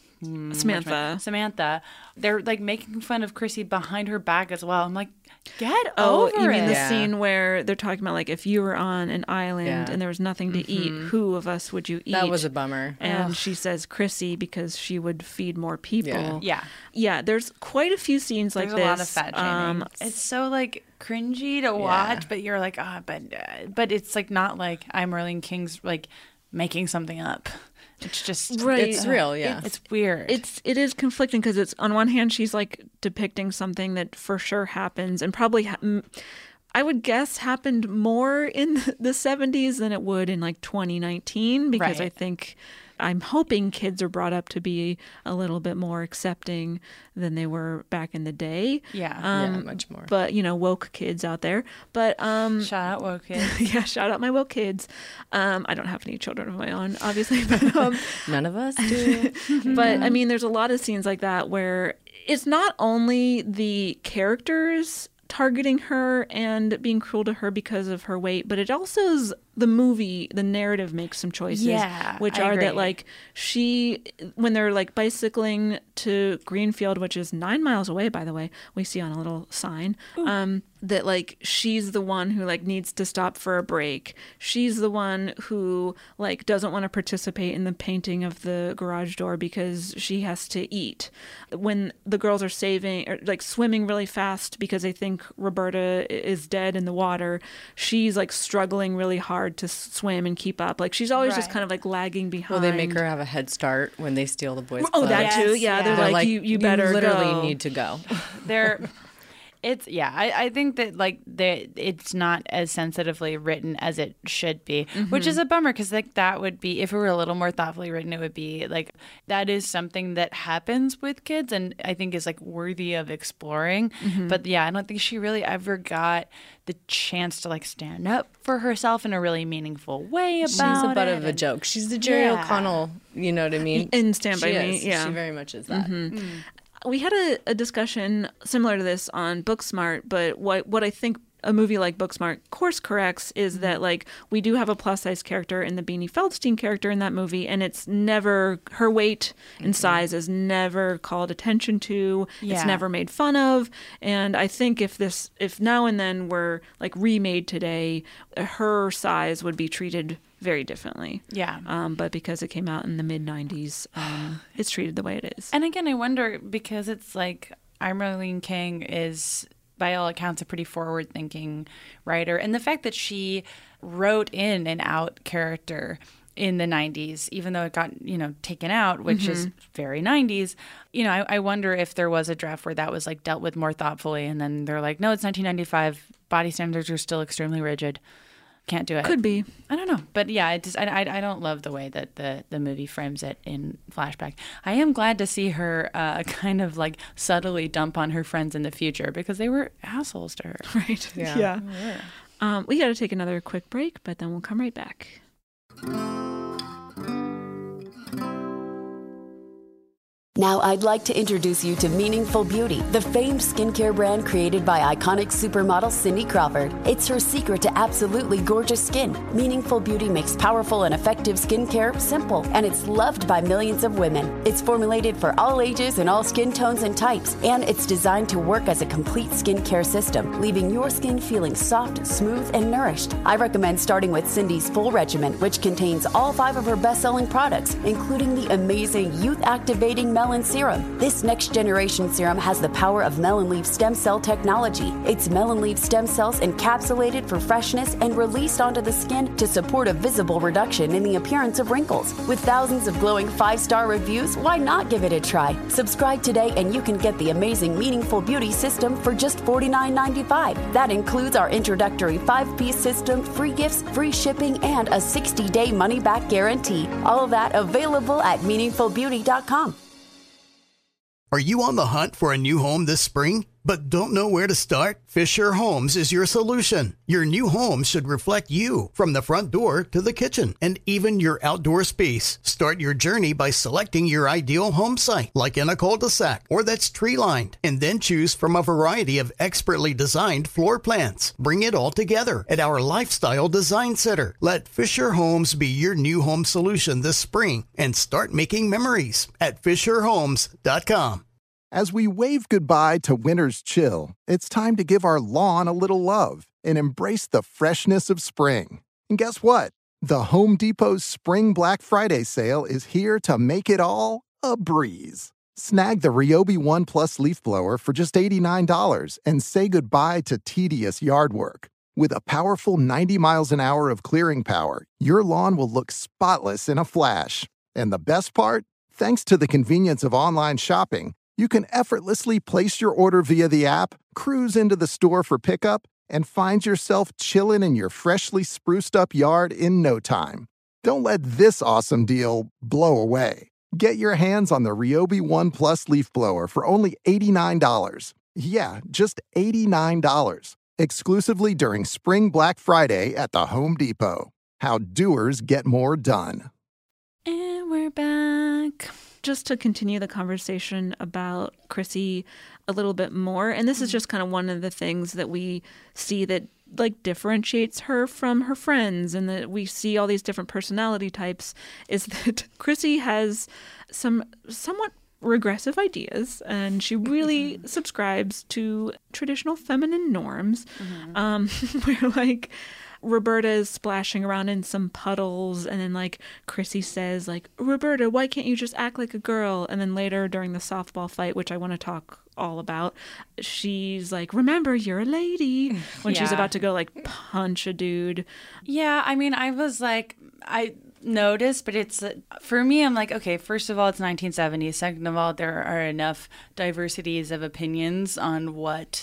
Samantha. Samantha, they're like making fun of Chrissy behind her back as well. I'm like, get Oh, over you it. mean the Yeah. scene where they're talking about like if you were on an island Yeah. and there was nothing to eat, who of us would you eat? That was a bummer. And she says Chrissy because she would feed more people. Yeah. Yeah. Yeah, there's quite a few scenes like There's this. a lot of fat shaming. Um, it's so like cringy to watch, but you're like, ah, but uh, but it's like not like I'm Merlin King's like making something up. It's just Right. It's real, yeah. It's weird. It's it is conflicting because it's on one hand she's like depicting something that for sure happens and probably ha- m- I would guess happened more in the seventies than it would in like twenty nineteen because Right. I think I'm hoping kids are brought up to be a little bit more accepting than they were back in the day. Yeah. Yeah, Um, much more. But you know, woke kids out there. But um, Shout out woke kids. yeah, shout out my woke kids. Um, I don't have any children of my own, obviously, but um, None of us do. but I mean, there's a lot of scenes like that where it's not only the characters targeting her and being cruel to her because of her weight, but it also is the movie, the narrative makes some choices, Yeah, which I are agree. that like she, when they're like bicycling to Greenfield, which is nine miles away, by the way, we see on a little sign, um, that like she's the one who like needs to stop for a break. She's the one who like doesn't want to participate in the painting of the garage door because she has to eat. When the girls are saving or like swimming really fast because they think Roberta is dead in the water, she's like struggling really hard to swim and keep up. Like she's always just Right. kind of like lagging behind. Well, they make her have a head start when they steal the boys' Oh, clothes. that too. Yes, Yeah, yeah. they're They're like, you, you better literally go. need to go. They're It's yeah, I, I think that like the it's not as sensitively written as it should be, mm-hmm. which is a bummer because like that would be if it were a little more thoughtfully written, it would be like that is something that happens with kids and I think is like worthy of exploring. Mm-hmm. But yeah, I don't think she really ever got the chance to like stand up for herself in a really meaningful way about it. She's a butt it. of a joke. She's the Jerry Yeah. O'Connell, you know what I mean? In Stand By she Me, is. yeah. She very much is that. Mm-hmm. Mm. We had a, a discussion similar to this on Booksmart, but what what I think a movie like Booksmart course corrects is that like we do have a plus size character in the Beanie Feldstein character in that movie, and it's never her weight and mm-hmm. size is never called attention to. Yeah. It's never made fun of, and I think if this if now and then were like remade today, her size would be treated very differently. Yeah. Um, but because it came out in the mid nineties, um, it's treated the way it is. And again, I wonder because it's like Arlene King is, by all accounts, a pretty forward-thinking writer. And the fact that she wrote in an out character in the nineties, even though it got, you know, taken out, which mm-hmm. is very nineties, you know, I, I wonder if there was a draft where that was like dealt with more thoughtfully. And then they're like, no, it's nineteen ninety-five. Body standards are still extremely rigid. Can't do it. Could be. I don't know. But yeah, I just I, I, I don't love the way that the, the movie frames it in flashback. I am glad to see her uh, kind of like subtly dump on her friends in the future because they were assholes to her. Right. Yeah. yeah. yeah. Um, we got to take another quick break, but then we'll come right back. Now I'd like to introduce you to Meaningful Beauty, the famed skincare brand created by iconic supermodel Cindy Crawford. It's her secret to absolutely gorgeous skin. Meaningful Beauty makes powerful and effective skincare simple, and it's loved by millions of women. It's formulated for all ages and all skin tones and types, and it's designed to work as a complete skincare system, leaving your skin feeling soft, smooth, and nourished. I recommend starting with Cindy's full regimen, which contains all five of her best-selling products, including the amazing youth-activating melon serum. This next generation serum has the power of melon leaf stem cell technology. It's melon leaf stem cells encapsulated for freshness and released onto the skin to support a visible reduction in the appearance of wrinkles. With thousands of glowing five-star reviews, why not give it a try? Subscribe today and you can get the amazing Meaningful Beauty system for just forty-nine ninety-five. That includes our introductory five-piece system, free gifts, free shipping, and a sixty-day money-back guarantee. All of that available at meaningful beauty dot com. Are you on the hunt for a new home this spring, but don't know where to start? Fisher Homes is your solution. Your new home should reflect you, from the front door to the kitchen, and even your outdoor space. Start your journey by selecting your ideal home site, like in a cul-de-sac or that's tree-lined, and then choose from a variety of expertly designed floor plans. Bring it all together at our Lifestyle Design Center. Let Fisher Homes be your new home solution this spring and start making memories at fisher homes dot com. As we wave goodbye to winter's chill, it's time to give our lawn a little love and embrace the freshness of spring. And guess what? The Home Depot's Spring Black Friday sale is here to make it all a breeze. Snag the Ryobi One Plus leaf blower for just eighty-nine dollars and say goodbye to tedious yard work. With a powerful ninety miles an hour of clearing power, your lawn will look spotless in a flash. And the best part? Thanks to the convenience of online shopping, you can effortlessly place your order via the app, cruise into the store for pickup, and find yourself chilling in your freshly spruced up yard in no time. Don't let this awesome deal blow away. Get your hands on the Ryobi One Plus leaf blower for only eighty-nine dollars. Yeah, just eighty-nine dollars. Exclusively during Spring Black Friday at the Home Depot. How doers get more done. And we're back. Just to continue the conversation about Chrissy a little bit more, and this is just kind of one of the things that we see that like differentiates her from her friends, and that we see all these different personality types, is that Chrissy has some somewhat regressive ideas, and she really mm-hmm. subscribes to traditional feminine norms, mm-hmm. um, where like Roberta is splashing around in some puddles, and then like Chrissy says like, Roberta, why can't you just act like a girl? And then later during the softball fight, which I want to talk all about, she's like, remember, you're a lady, when yeah. she's about to go like punch a dude. Yeah, I mean, I was like, I noticed, but it's uh, for me, I'm like, okay, first of all, it's nineteen seventies. Second of all, there are enough diversities of opinions on what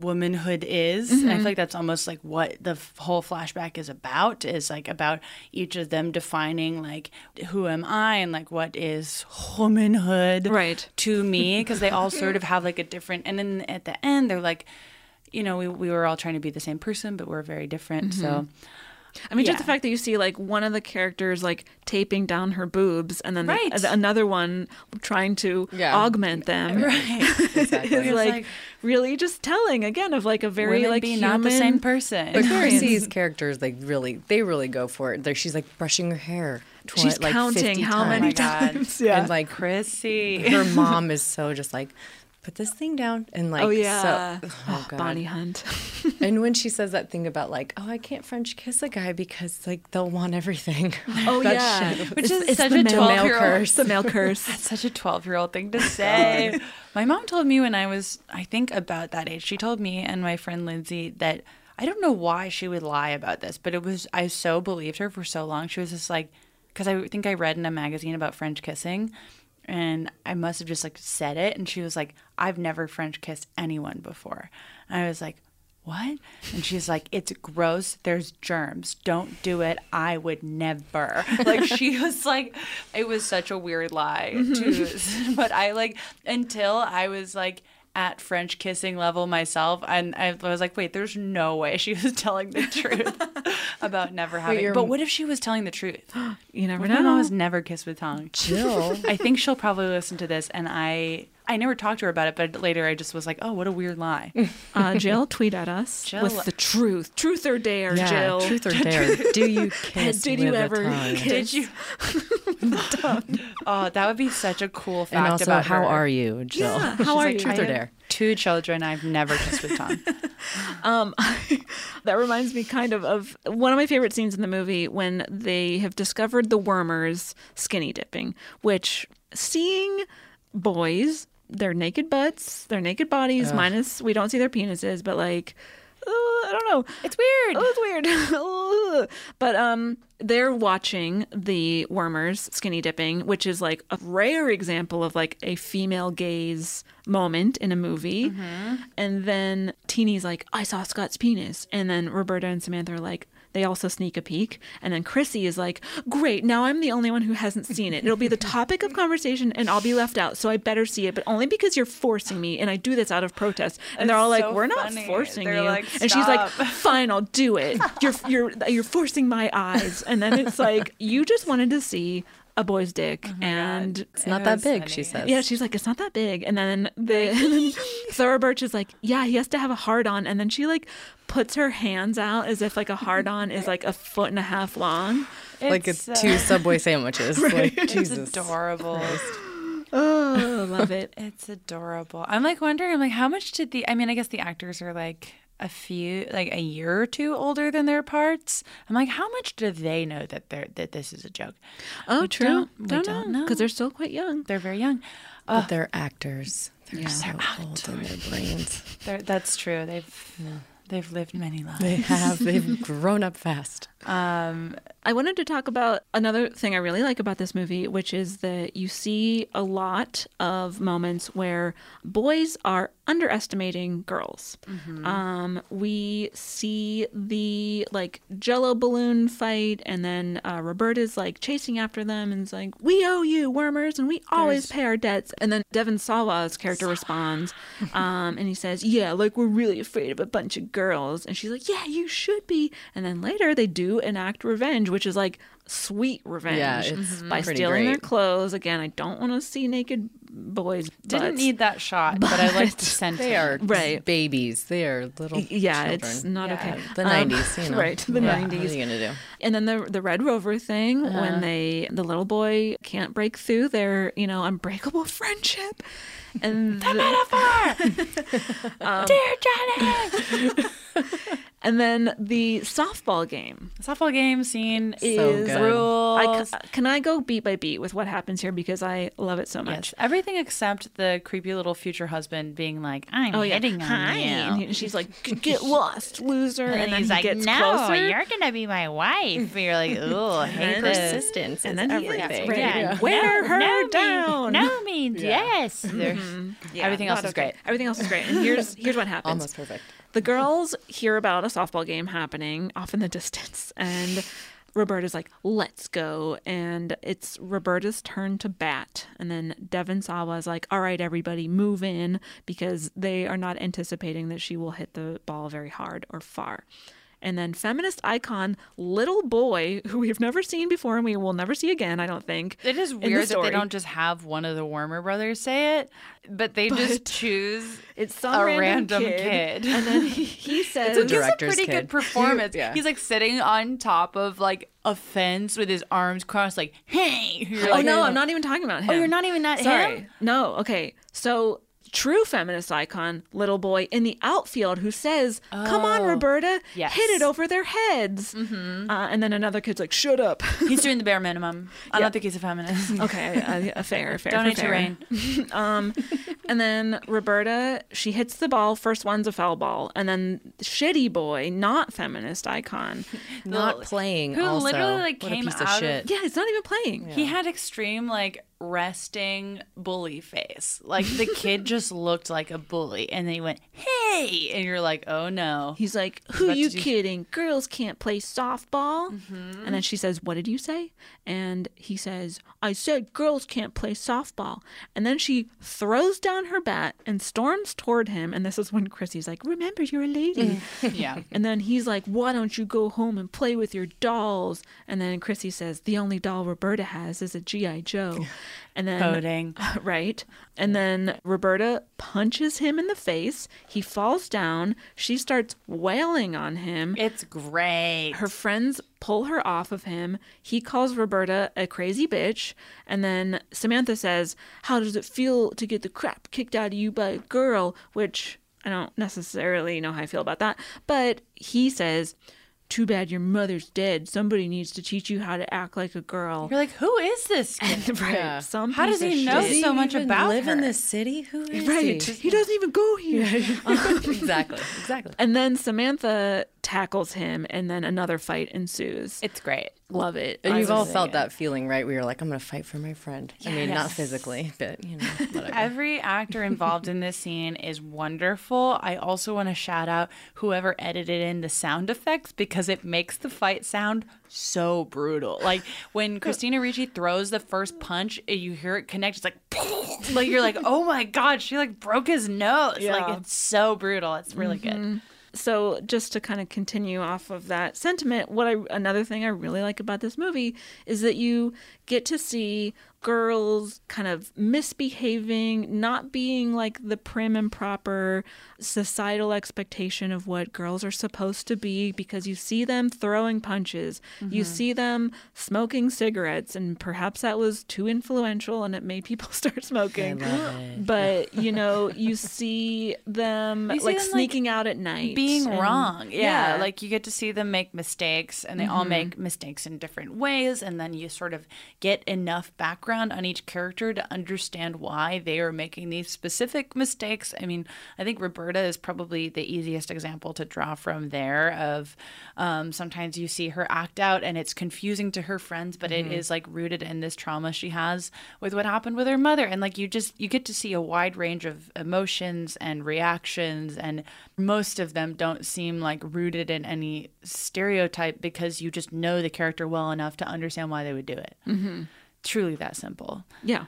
womanhood is. Mm-hmm. And I feel like that's almost like what the f- whole flashback is about, is like about each of them defining like, who am I and like what is womanhood right. to me, because they all sort of have like a different, and then at the end they're like, you know, we, we were all trying to be the same person, but we're very different. Mm-hmm. So I mean, yeah. just the fact that you see like one of the characters like taping down her boobs, and then right. the, another one trying to yeah. augment them, right? Exactly. is like, like really just telling again of like a very women like be human not the same person. But Chrissy's characters, like really, they really go for it. Like, she's like brushing her hair. Tw- She's like counting how times. many Oh my God. times. Yeah, And like Chrissy, her mom is so just like, put this thing down, and like, oh yeah, so, oh God. Bonnie Hunt. And when she says that thing about like, oh, I can't French kiss a guy because like they'll want everything. Oh That yeah, shit. which it's, is it's such the a male twelve-year-old curse. The male curse. That's such a twelve-year-old thing to say. My mom told me when I was, I think, about that age, she told me and my friend Lindsay that, I don't know why she would lie about this, but it was, I so believed her for so long. She was just like, because I think I read in a magazine about French kissing, and I must have just like said it, and she was like, I've never French kissed anyone before. And I was like, what? And she's like, it's gross. There's germs. Don't do it. I would never. Like, she was like, it was such a weird lie. To, but I like, until I was like at French kissing level myself, and I was like, wait, there's no way she was telling the truth about never having. your- But what if she was telling the truth? You never What know. if my mom has never kissed with tongue? Jill. I think she'll probably listen to this, and I I never talked to her about it, but later I just was like, oh, what a weird lie. Uh, Jill, tweet at us Jill- with the truth. Truth or dare, Yeah, Jill. truth or dare. Do you kiss Did you with a ever tongue? kiss? Did you? Oh, that would be such a cool fact And also, about how her. are you, Jill? Yeah, She's how are like, you? Truth I or have dare? Two children. I've never kissed with tongue. Um, that reminds me kind of of one of my favorite scenes in the movie when they have discovered the wormers skinny dipping, which seeing boys, their naked butts, their naked bodies, Ugh. minus we don't see their penises, but like, uh, I don't know. It's weird. Oh, it's weird. Ugh. But um, they're watching the wormers skinny dipping, which is like a rare example of like a female gaze moment in a movie. Mm-hmm. And then Teeny's like, I saw Scott's penis. And then Roberta and Samantha are like, they also sneak a peek. And then Chrissy is like, great, now I'm the only one who hasn't seen it. It'll be the topic of conversation and I'll be left out. So I better see it, but only because you're forcing me. And I do this out of protest. And they're all It's like, so we're not funny. forcing They're you. like, and she's like, "Stop." fine, I'll do it. You're, you're, you're forcing my eyes. And then it's like, you just wanted to see a boy's dick. and It's not It that was big, funny. she says. yeah, she's like, it's not that big. And then the and then Thora Birch is like, yeah, he has to have a hard on. And then she like puts her hands out as if like a hard on is like a foot and a half long. Like It's, it's two Subway sandwiches. Like, It's Jesus. adorable. Oh, love it. It's adorable. I'm like wondering, I'm like, how much did the, I mean, I guess the actors are like a few, like a year or two older than their parts. I'm like, how much do they know that they're, that this is a joke? Oh, We true. don't- we don't, don't know know. because they're still quite young. They're very young. But they're actors. They're Yeah. so They're old in their brains. They're, that's true. They've, they've lived many lives. They have. They've grown up fast. Um, I wanted to talk about another thing I really like about this movie, which is that you see a lot of moments where boys are underestimating girls. Um, we see the like Jello balloon fight, and then uh, Roberta's like chasing after them and is like, "We owe you, wormers, and we always pay our debts." And then Devon Sawa's character responds, um, and he says, "Yeah, like we're really afraid of a bunch of girls." And she's like, "Yeah, you should be." And then later they do enact revenge, which is like sweet revenge. Yeah, it's by pretty stealing their great. clothes. Again, I don't want to see naked boys. didn't butts. need that shot, but, I liked the but sentiment. They are Right. babies. They are little Yeah, children. it's not Yeah. okay. The Um, nineties, you know. right, the Yeah, nineties. What are you going to do? And then the the Red Rover thing, when they the little boy can't break through their you know unbreakable friendship, and the, Dear Johnny! And then the softball game. The softball game scene So is good. rules. I, can I go beat by beat with what happens here because I love it so much? Yes, everything except the creepy little future husband being like, "I'm Oh yeah, hitting on hi. you." And he- she's like, "Get lost, loser!" And, And, then he's he like, gets "No, closer. you're gonna be my wife." And you're like, "Oh, hate And this." Persistence and is then he- everything. right. Yeah, Wear no, her no down. Means, no means yes. There's- Yeah, Everything else not is okay. great. Everything else is great. And here's here's what happens. Almost perfect. The girls hear about a softball game happening off in the distance, and Roberta's like, "Let's go." And it's Roberta's turn to bat. And then Devon Sawa is like, "All right, everybody, move in," because they are not anticipating that she will hit the ball very hard or far. And then feminist icon Little Boy, who we've never seen before and we will never see again, I don't think. It is in the weird that story. they don't just have one of the Warmer brothers say it, but they just choose It's some a random, random kid. kid. And then he, he says, a He has a director's pretty kid. good performance. He- yeah. He's like sitting on top of like a fence with his arms crossed, like, "Hey!" You're "Oh like, no, I'm not even talking about him." Oh, you're not even that Sorry. him? No, okay. So true feminist icon, Little Boy in the outfield who says, "Come on, Oh, Roberta, yes. hit it over their heads." Mm-hmm. Uh, and then another kid's like, "Shut up." He's doing the bare minimum. I Yeah. don't think he's a feminist. Okay, uh, fair, fair. Donate fair, to fair. Rain. Um, and then Roberta, she hits the ball. First one's a foul ball, and then Shitty Boy, not feminist icon. Not playing. Who also. literally, like, What came a piece out of of- shit. Yeah, it's not even playing. He had extreme like resting bully face. Like the kid just looked like a bully, and then he went, "Hey!" and you're like, "Oh no." He's like, "Who about you to do- kidding? Girls can't play softball." And then she says, "What did you say?" And he says, "I said girls can't play softball." And then she throws down her bat and storms toward him. And this is when Chrissy's like, "Remember, you're a lady." Yeah. And then he's like, "Why don't you go home and play with your dolls?" And then Chrissy says, "The only doll Roberta has is a G I Joe." And then Coding. right. And then Roberta punches him in the face. He falls down. She starts wailing on him. It's great. Her friends pull her off of him. He calls Roberta a crazy bitch. And then Samantha says, "How does it feel to get the crap kicked out of you by a girl?" Which I don't necessarily know how I feel about that. But he says, "Too bad your mother's dead. Somebody needs to teach you how to act like a girl." You're like, who is this kid? Right. Yeah. Some How does piece he of know shit. Does he so much even about live in her? this city? Who is Right. he? He doesn't even go here. exactly. Exactly. And then Samantha tackles him, and then another fight ensues. It's great. Love it. And I you've was all saying felt it. that feeling, right? We were like, I'm going to fight for my friend. I mean, not Yes. physically, but, you know, whatever. Every actor involved in this scene is wonderful. I also want to shout out whoever edited in the sound effects because it makes the fight sound so brutal. Like when Christina Ricci throws the first punch, and you hear it connect. It's like, like you're like, oh my god, she like broke his nose. Yeah. Like it's so brutal. It's really good. So just to kind of continue off of that sentiment, what I another thing I really like about this movie is that you get to see girls kind of misbehaving, not being like the prim and proper societal expectation of what girls are supposed to be, because you see them throwing punches, you see them smoking cigarettes, and perhaps that was too influential and it made people start smoking. But you know, you see them You see like them, like, sneaking out at night, Being and- wrong. Yeah. yeah. Like you get to see them make mistakes and they all make mistakes in different ways. And then you sort of get enough background on each character to understand why they are making these specific mistakes. I mean, I think Roberta is probably the easiest example to draw from there of um, sometimes you see her act out and it's confusing to her friends, but it is like rooted in this trauma she has with what happened with her mother. And like you just, you get to see a wide range of emotions and reactions, and most of them don't seem like rooted in any stereotype because you just know the character well enough to understand why they would do it. Mm-hmm. Truly that simple. Yeah.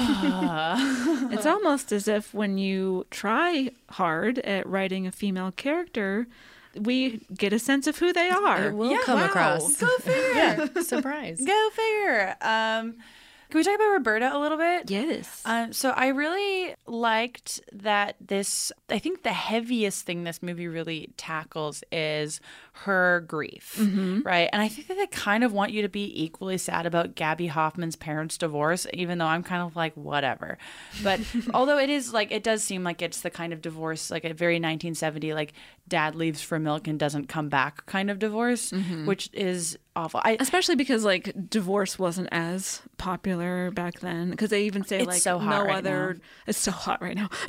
It's almost as if when you try hard at writing a female character, we get a sense of who they are. It will Yeah, come wow. across. Go figure. Yeah, surprise. Go figure. Um, can we talk about Roberta a little bit? Yes. Um, so I really liked that this, I think the heaviest thing this movie really tackles is her grief, Mm-hmm. right? And I think that they kind of want you to be equally sad about Gabby Hoffman's parents' divorce, even though I'm kind of like, whatever. But although it is like, it does seem like it's the kind of divorce, like a very nineteen seventy, like dad leaves for milk and doesn't come back kind of divorce, Mm-hmm. which is awful. I, Especially because like divorce wasn't as popular back then, because they even say It's like so hot no right other now. it's so hot right now.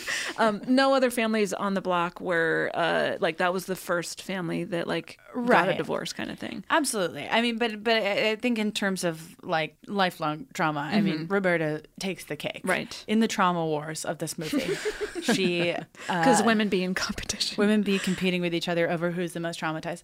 um, no other families on the block were uh, like that was the first family that like got a Right. divorce kind of thing. Absolutely. I mean, but but I I think in terms of like lifelong trauma, I mean, Roberta takes the cake. Right. In the trauma wars of this movie, she Because uh, women be in competition. women be competing with each other over who's the most traumatized.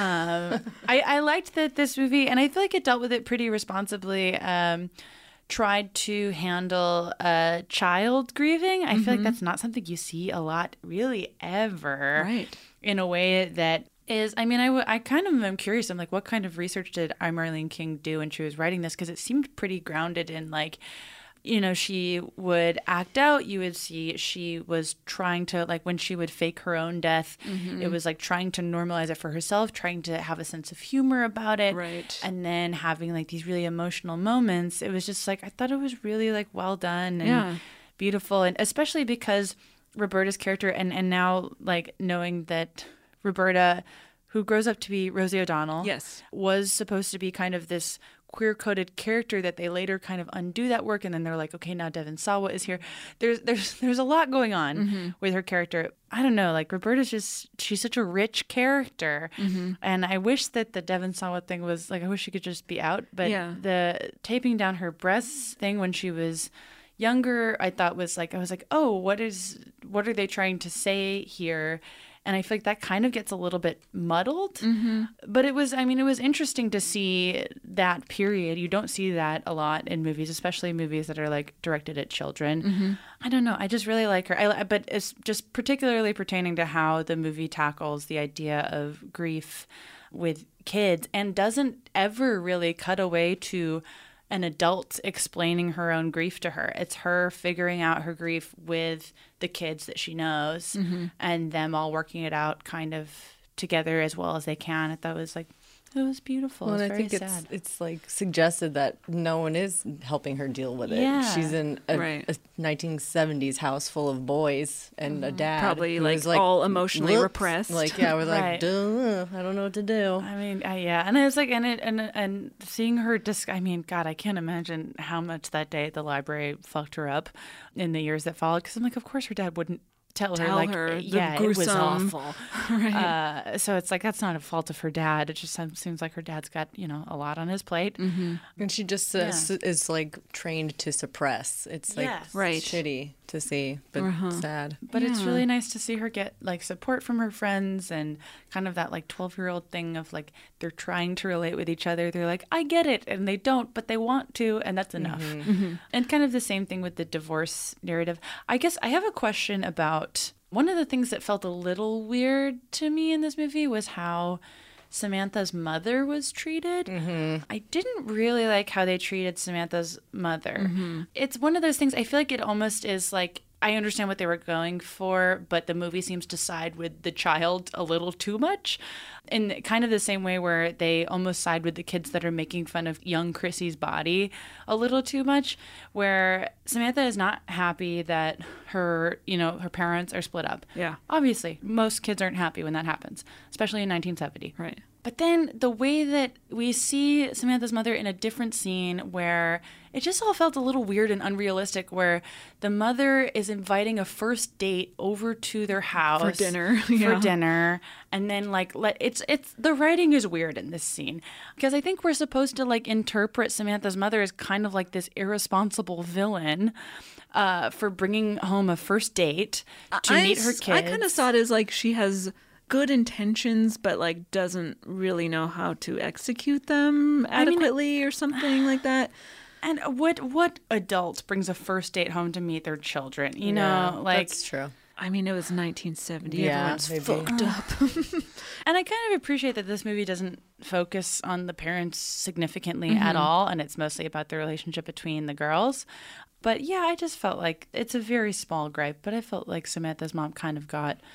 um, I, I liked that this movie, and I feel like it dealt with it pretty responsibly. Um, tried to handle uh, child grieving. I feel like that's not something you see a lot, really, ever. Right. In a way that is, I mean, I, w- I kind of am curious. I'm like, what kind of research did I. Marlene King do when she was writing this? Because it seemed pretty grounded in like, you know, she would act out. You would see she was trying to, like, when she would fake her own death, Mm-hmm. it was like trying to normalize it for herself, trying to have a sense of humor about it. Right. And then having like these really emotional moments. It was just like, I thought it was really like well done and Yeah. beautiful. And especially because Roberta's character, and, and now like knowing that Roberta, who grows up to be Rosie O'Donnell, Yes. was supposed to be kind of this queer-coded character that they later kind of undo that work, and then they're like, okay, now Devon Sawa is here. There's there's there's a lot going on Mm-hmm. with her character. I don't know, like Roberta's just she's such a rich character, Mm-hmm. and I wish that the Devon Sawa thing was like I wish she could just be out. But Yeah. the taping down her breasts thing when she was younger, I thought was like I was like, oh, what is what are they trying to say here? And I feel like that kind of gets a little bit muddled. Mm-hmm. But it was, I mean, it was interesting to see that period. You don't see that a lot in movies, especially movies that are like directed at children. Mm-hmm. I don't know. I just really like her. I, but it's just particularly pertaining to how the movie tackles the idea of grief with kids and doesn't ever really cut away to an adult explaining her own grief to her. It's her figuring out her grief with the kids that she knows Mm-hmm. and them all working it out kind of together as well as they can. I thought it was like, it was beautiful. Well, it was and I very think sad. it's it's like suggested that no one is helping her deal with it. Yeah. She's in a, Right. a nineteen seventies house full of boys and a dad Probably, who like, is, all emotionally "Whoops." repressed. Like, yeah, we're like, Right. duh, I don't know what to do. I mean, uh, yeah, and it was like, and it, and and seeing her disc. I mean, God, I can't imagine how much that day at the library fucked her up in the years that followed. Because I'm like, of course, her dad wouldn't tell her, Tell like, her the yeah, it was gruesome- awful. Right. Uh, so it's like that's not a fault of her dad. It just some- seems like her dad's got you know a lot on his plate. Mm-hmm. And she just uh, Yeah. s- is like trained to suppress. It's like Yes. Right. shitty to see, but Uh-huh. sad. But it's Yeah. really nice to see her get like support from her friends and kind of that like twelve year old thing of like they're trying to relate with each other. They're like, I get it. And they don't, but they want to. And that's enough. And kind of the same thing with the divorce narrative. I guess I have a question about one of the things that felt a little weird to me in this movie was how Samantha's mother was treated. I didn't really like how they treated Samantha's mother. It's one of those things, I feel like it almost is like, I understand what they were going for, but the movie seems to side with the child a little too much. In kind of the same way where they almost side with the kids that are making fun of young Chrissy's body a little too much, where Samantha is not happy that her, you know, her parents are split up. Yeah. Obviously, most kids aren't happy when that happens, especially in nineteen seventy. Right. But then the way that we see Samantha's mother in a different scene where it just all felt a little weird and unrealistic, where the mother is inviting a first date over to their house For dinner, for yeah. dinner, and then like let it's it's the writing is weird in this scene because I think we're supposed to like interpret Samantha's mother as kind of like this irresponsible villain uh, for bringing home a first date to I meet her s- kids. I kind of saw it as like she has good intentions, but like doesn't really know how to execute them adequately or something like that. And what what adult brings a first date home to meet their children? You know, Yeah, like, that's true. I mean, it was nineteen seventy. Yeah, Everyone's maybe. fucked up. and I kind of appreciate that this movie doesn't focus on the parents significantly at all, and it's mostly about the relationship between the girls. But yeah, I just felt like it's a very small gripe, but I felt like Samantha's mom kind of got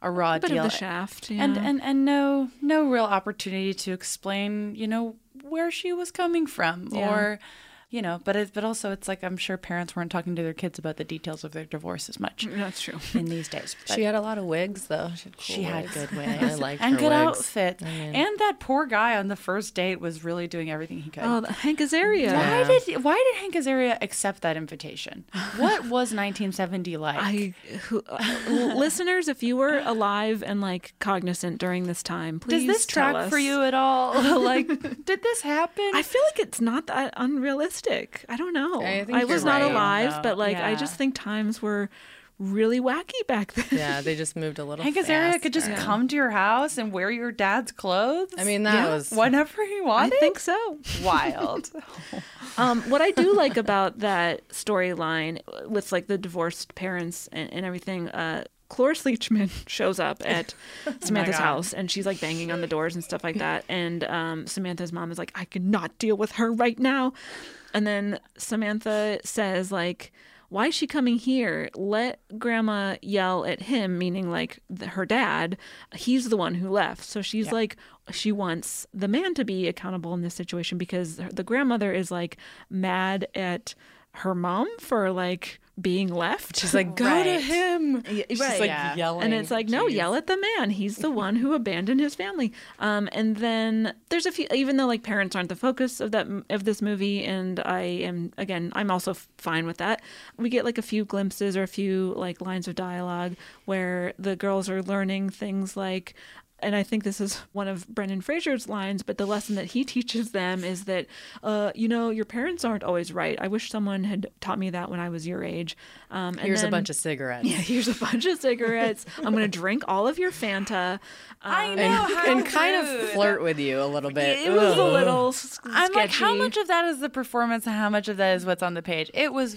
a raw a bit deal. of the shaft, yeah. And and and no no real opportunity to explain, you know, where she was coming from Yeah. or you know, but it, but also it's like I'm sure parents weren't talking to their kids about the details of their divorce as much. That's true. In these days. But She had a lot of wigs, though. She had, cool she had wigs. good I wigs liked and her good wigs. outfits. I mean- And that poor guy on the first date was really doing everything he could. Oh, Hank Azaria. Why Yeah. did why did Hank Azaria accept that invitation? What was nineteen seventy like? I, who, uh, listeners, if you were alive and like cognizant during this time, please Does this tell track us. for you at all? Like, did this happen? I feel like it's not that unrealistic. I don't know. I think I was you're not right. alive, No, but like I yeah. just think times were really wacky back then. Yeah, they just moved a little Hank Azaria could just faster. come to your house and wear your dad's clothes. I mean, that Yeah. was... whenever he I wanted. think so. Wild. Um, what I do like about that storyline with like the divorced parents and, and everything, uh, Cloris Leachman shows up at Samantha's God. house and she's like banging on the doors and stuff like that. And um, Samantha's mom is like, I cannot deal with her right now. And then Samantha says like, why is she coming here? Let grandma yell at him, meaning like th- her dad. He's the one who left. So she's Yeah. like, she wants the man to be accountable in this situation because the grandmother is like mad at her mom for like being left. She's like, go to Right. him. Yeah, She's right. like Yeah. yelling. And it's like, no, Jeez. yell at the man. He's the one who abandoned his family. Um, and then there's a few, even though like parents aren't the focus of that of this movie, and I am again, I'm also f- fine with that. We get like a few glimpses or a few like lines of dialogue where the girls are learning things like. And I think this is one of Brendan Fraser's lines, but the lesson that he teaches them is that, uh, you know, your parents aren't always right. I wish someone had taught me that when I was your age. Um, and Here's then- a bunch of cigarettes. Yeah, here's a bunch of cigarettes. I'm going to drink all of your Fanta. I Um, know. And, how and kind of rude. flirt with you a little bit. It was a Ugh. little s- I'm like, how sketchy. much of that is the performance and how much of that is what's on the page? It was,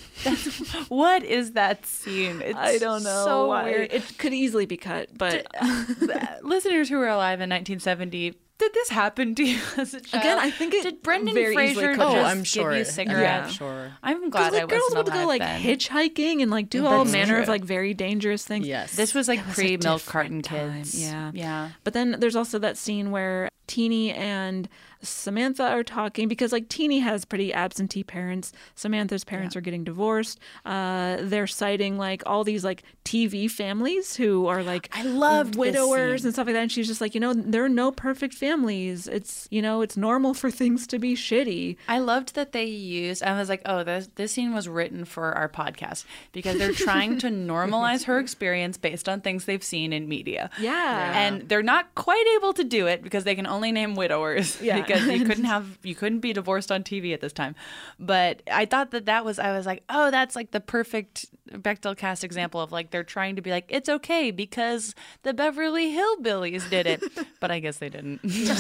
what is that scene? It's I don't know. so why. weird. It could easily be cut, but Listeners who were alive in nineteen seventy, did this happen to you as a child? Again, I think it did Brendan very easily Fraser could just have. Oh, I'm sure. give you Yeah, cigarettes? sure. I'm 'cause, glad like I girls wasn't would go alive like then. hitchhiking and like do all That's manner of true. like very dangerous things. Yes. This was like It was a pre-milk different carton time, kids. yeah. yeah. But then there's also that scene where Teeny and Samantha are talking because like Teeny has pretty absentee parents. Samantha's parents are getting divorced. Uh, they're citing like all these like T V families who are like I loved this widowers scene. and stuff like that. And she's just like, you know, there are no perfect families. It's, you know, it's normal for things to be shitty. I loved that they used, I was like, oh, this, this scene was written for our podcast because they're trying to normalize her experience based on things they've seen in media. Yeah. And they're not quite able to do it because they can only name widowers Yeah. because you couldn't have, you couldn't be divorced on T V at this time. But I thought that that was, I was like, oh, that's like the perfect Bechdel cast example of like, they're trying to be like, it's okay because the Beverly Hillbillies did it. But I guess they didn't.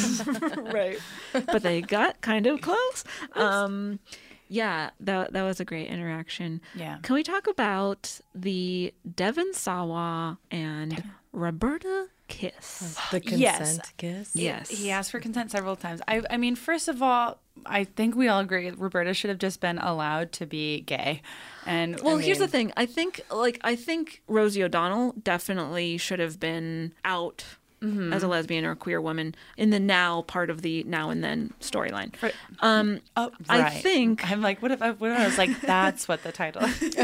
Right. But they got kind of close. Um, yeah, that that was a great interaction. Yeah. Can we talk about the Devon Sawa and Roberta kiss? The consent Yes. kiss. Yes. He asked for consent several times. I, I mean, first of all, I think we all agree Roberta should have just been allowed to be gay. And Well, I here's the mean, thing. I think like I think Rosie O'Donnell definitely should have been out as a lesbian or a queer woman in the now part of the now and then storyline. Um, Oh, I right. think I'm like, what if I, what if I was like, that's what the title is.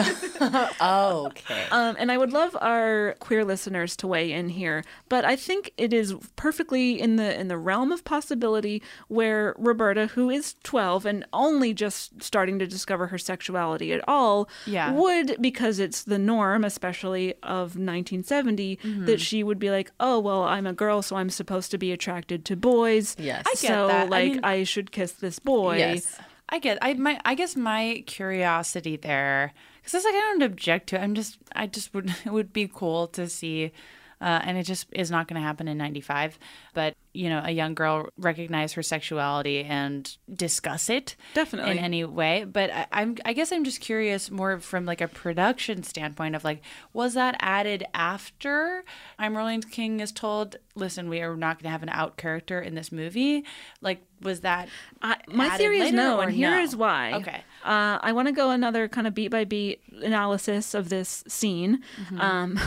Oh, okay. Um, and I would love our queer listeners to weigh in here, but I think it is perfectly in the in the realm of possibility where Roberta, who is twelve and only just starting to discover her sexuality at all, Yeah. would, because it's the norm, especially of nineteen seventy, Mm-hmm. that she would be like, oh, well, I'm a girl, so I'm supposed to be attracted to boys. Yes. I get so, that. I like, mean- I should kiss this boy. Yes. I get, I my, I guess my curiosity there, because it's like I don't object to it. I'm just, I just would, it would be cool to see, uh, and it just is not going to happen in ninety-five. But you know, a young girl recognize her sexuality and discuss it Definitely. in any way. But I, I'm, I guess I'm just curious more from like a production standpoint of like, was that added after I'm Rolling King is told, listen, we are not going to have an out character in this movie? Like, was that I, my added theory is later, no, or and here no? is why. Okay. Uh, I want to go another kind of beat by beat analysis of this scene. Mm-hmm. Um,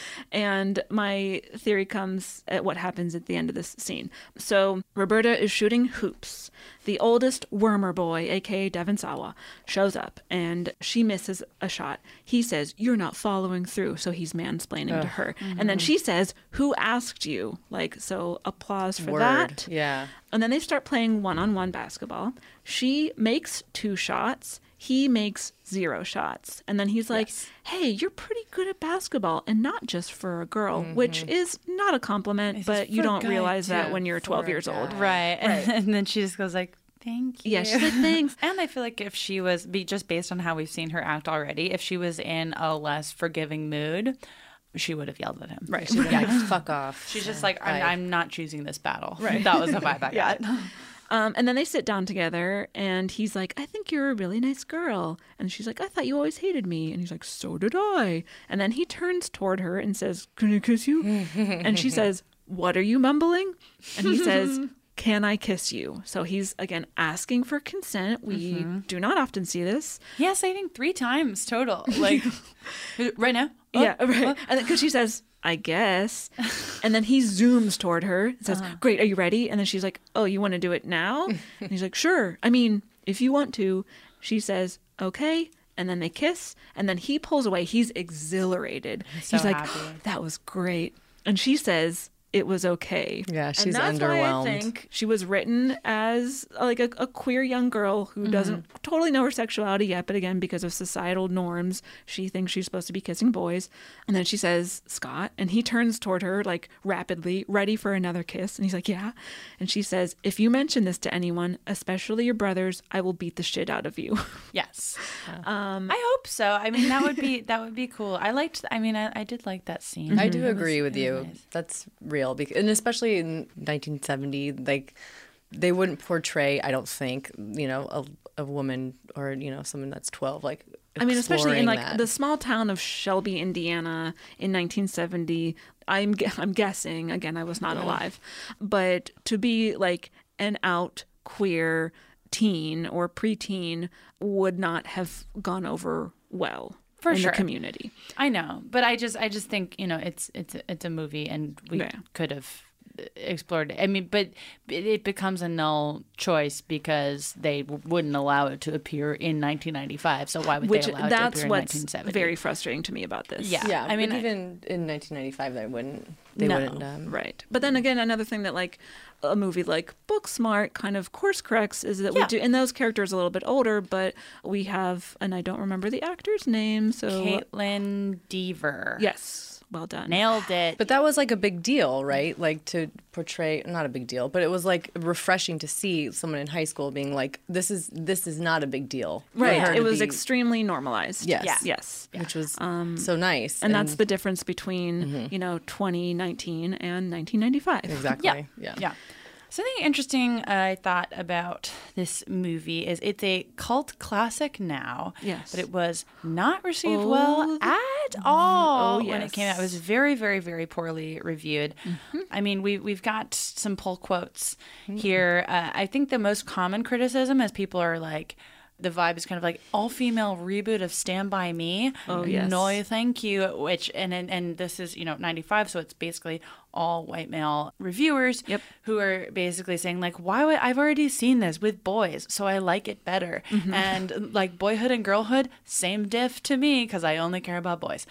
and my theory comes at what happens at the end of this scene. So Roberta is shooting hoops. The oldest wormer boy, aka Devon Sawa, shows up and she misses a shot. He says, "You're not following through." So he's mansplaining Ugh. to her. Mm-hmm. And then she says, "Who asked you?" Like, so applause for Word. that. Yeah. And then they start playing one-on-one basketball. She makes two shots. He makes zero shots. And then he's like, Yes. "Hey, you're pretty good at basketball, and not just for a girl," which is not a compliment, He says, but you "For a don't guy, realize that too, when you're for twelve a years old. guy." Right. And then she just goes like, thank you. Yeah, she's like, "Thanks." And I feel like if she was, be just based on how we've seen her act already, if she was in a less forgiving mood, she would have yelled at him. Right. She'd be like, fuck off. She's just like, I'm, Right. I'm not choosing this battle. Right. That was the vibe I got. Um, and then they sit down together, and he's like, "I think you're a really nice girl." And she's like, "I thought you always hated me." And he's like, "So did I." And then he turns toward her and says, "Can I kiss you?" And she says, "What are you mumbling?" And he says, "Can I kiss you?" So he's, again, asking for consent. We Mm-hmm. do not often see this. Yes, I think three times total. Like, right now? Oh, yeah, right. oh. And because she says, "I guess." And then he zooms toward her and says, Uh-huh. "Great, are you ready?" And then she's like, "Oh, you want to do it now?" And he's like, "Sure. I mean, if you want to." She says, "Okay." And then they kiss. And then he pulls away. He's exhilarated. so He's like, happy. "That was great." And she says, "It was okay." Yeah, she's and that's why I underwhelmed. think she was written as like a, a queer young girl who doesn't totally know her sexuality yet, but again, because of societal norms, she thinks she's supposed to be kissing boys. And then she says, "Scott," and he turns toward her like rapidly, ready for another kiss. And he's like, "Yeah." And she says, "If you mention this to anyone, especially your brothers, I will beat the shit out of you." Yes. Um, I hope so. I mean, that would be that would be cool. I liked. I mean, I, I did like that scene. I do It was agree with really you. nice. That's real, because, and especially in nineteen seventy, like they wouldn't portray, I don't think, you know, a, a woman or you know someone that's twelve, like. I mean, especially in like exploring the that. small town of Shelby, Indiana, in nineteen seventy. I'm gu- I'm guessing again. I was not alive, but to be like an out queer teen or preteen would not have gone over well For in sure. the community. I know, but I just I just think you know it's it's it's a movie and we Yeah. could have explored it. I mean, but it it becomes a null choice because they w- wouldn't allow it to appear in nineteen ninety-five. So why would Which they allow it to that's appear in what's nineteen seventy? very frustrating to me about this. Yeah. Yeah, I mean, but I- even in nineteen ninety-five, they wouldn't. They No. wouldn't. Um, Right. But then again, another thing that like a movie like Booksmart kind of course corrects is that we Yeah. do, and those characters are a little bit older, but we have, and I don't remember the actor's name, so Caitlin Dever. yes, well done. Nailed it. But that was like a big deal, right? Like to portray, not a big deal, but it was like refreshing to see someone in high school being like, "This is this is not a big deal." for Right. her It to was be- extremely normalized. Yes. Yes. Yeah. Yes. which was so nice, And that's the difference between, Mm-hmm. you know, twenty nineteen and nineteen ninety-five. exactly. Yeah. Yeah. Yeah. Something interesting I thought about this movie is it's a cult classic now. Yes. But it was not received Oh, well the- at all Oh, when it came out. It was yes. very, very, very poorly reviewed. I mean, we, we've got some pull quotes here. Uh, I think the most common criticism is people are like, the vibe is kind of like all-female reboot of Stand By Me. Oh, yes. No, thank you. Which and and, and this is you know ninety-five, so it's basically all white male reviewers Yep. who are basically saying like, why would I've already seen this with boys, so I like it better. Mm-hmm. And like Boyhood and Girlhood, same diff to me because I only care about boys.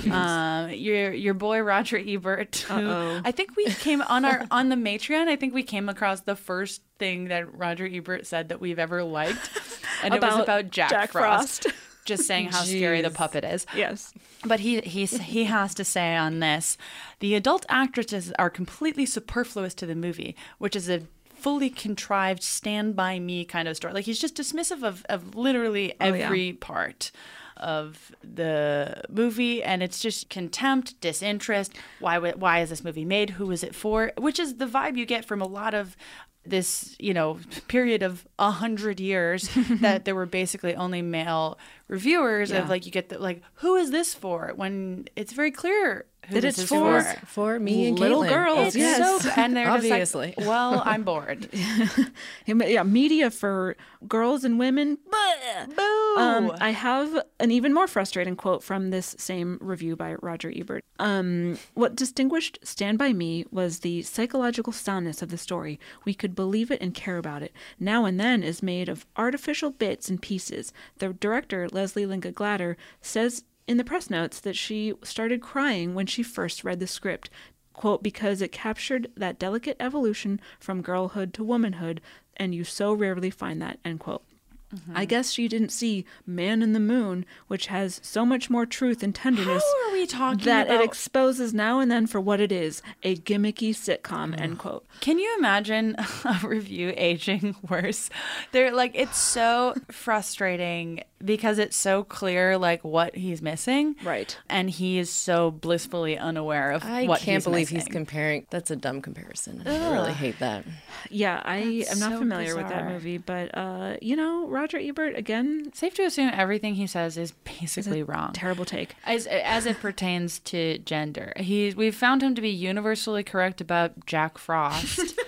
um, your your boy Roger Ebert, who Uh-oh. I think we came on our on the Matreon. I think we came across the first thing that Roger Ebert said that we've ever liked, and it was About about Jack, Jack Frost. Frost. Just saying how scary the Jeez. puppet is. Yes. But he he's, he has to say on this, the adult actresses are completely superfluous to the movie, which is a fully contrived Stand By Me kind of story. Like he's just dismissive of, of literally Oh, yeah. every part. of the movie, and it's just contempt, disinterest. Why w- why is this movie made? Who is it for? Which is the vibe you get from a lot of this, you know, period of a hundred years that there were basically only male reviewers. Yeah. Of like, you get the like, who is this for? When it's very clear who That this it's is for- for. For me and Little Caitlin. girls, It's yes. so, and they're Obviously. just like, well, I'm bored. Yeah, media for girls and women. Boo! Um, I have an even more frustrating quote from this same review by Roger Ebert. Um, what distinguished Stand By Me was the psychological soundness of the story. We could believe it and care about it. Now and then is made of artificial bits and pieces. The director, Leslie Linka Glatter, says in the press notes that she started crying when she first read the script, quote, because it captured that delicate evolution from girlhood to womanhood, and you so rarely find that, end quote. I guess she didn't see Man in the Moon, which has so much more truth and tenderness How are we talking that about? it exposes now and then for what it is, a gimmicky sitcom, end quote. Can you imagine a review aging worse? They're like, it's so frustrating because it's so clear like what he's missing. Right. And he is so blissfully unaware of I what can't he's believe missing. he's comparing. That's a dumb comparison. I really hate that. Yeah, I That's am not so familiar with that bizarre. movie, but, uh, you know, Roger Ebert, again, Safe to assume everything he says is is basically a wrong. terrible take. As, as it pertains to gender, he we've found him to be universally correct about Jack Frost.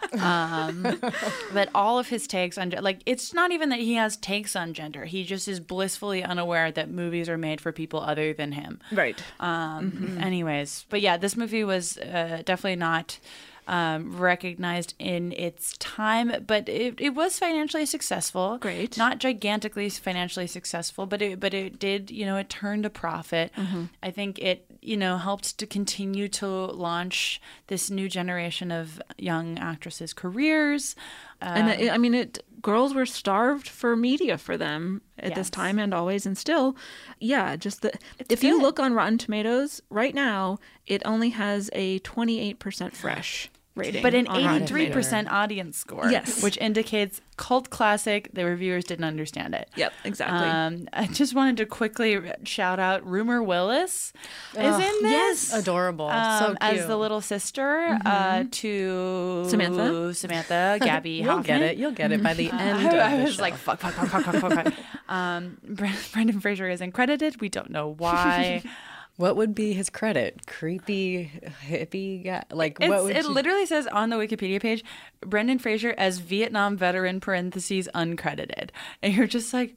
um, but all of his takes on ge- like it's not even that he has takes on gender. He just is blissfully unaware that movies are made for people other than him. Right. Um, Anyways, but yeah, this movie was uh, definitely not um, recognized in its time, but it, it was financially successful. Great. Not gigantically financially successful, but it but it did, you know, it turned a profit. Mm-hmm. I think it, you know, helped to continue to launch this new generation of young actresses' careers. And it, I mean, it girls were starved for media for them at this Yes. time and always and still. Yeah, just the It's if you good. look on Rotten Tomatoes right now, it only has a twenty-eight percent fresh rating. But an on Rotten eighty-three Tomatoes. percent audience score. Yes. Which indicates cult classic. The reviewers didn't understand it. Yep, exactly. Um, I just wanted to quickly shout out Rumor Willis is Ugh, in this. Adorable. Um, so cute. as the little sister uh, to Samantha. Samantha, Gabby You'll Hoffman. get it. You'll get it by the end I, of I the was show. like, fuck, fuck, fuck, fuck, fuck, fuck, fuck. Um, Bre- Brendan Fraser isn't credited. We don't know why. What would be his credit? Creepy hippie guy? Like, It's, what would it you... literally says on the Wikipedia page, Brendan Fraser as Vietnam veteran parentheses uncredited, and you're just like,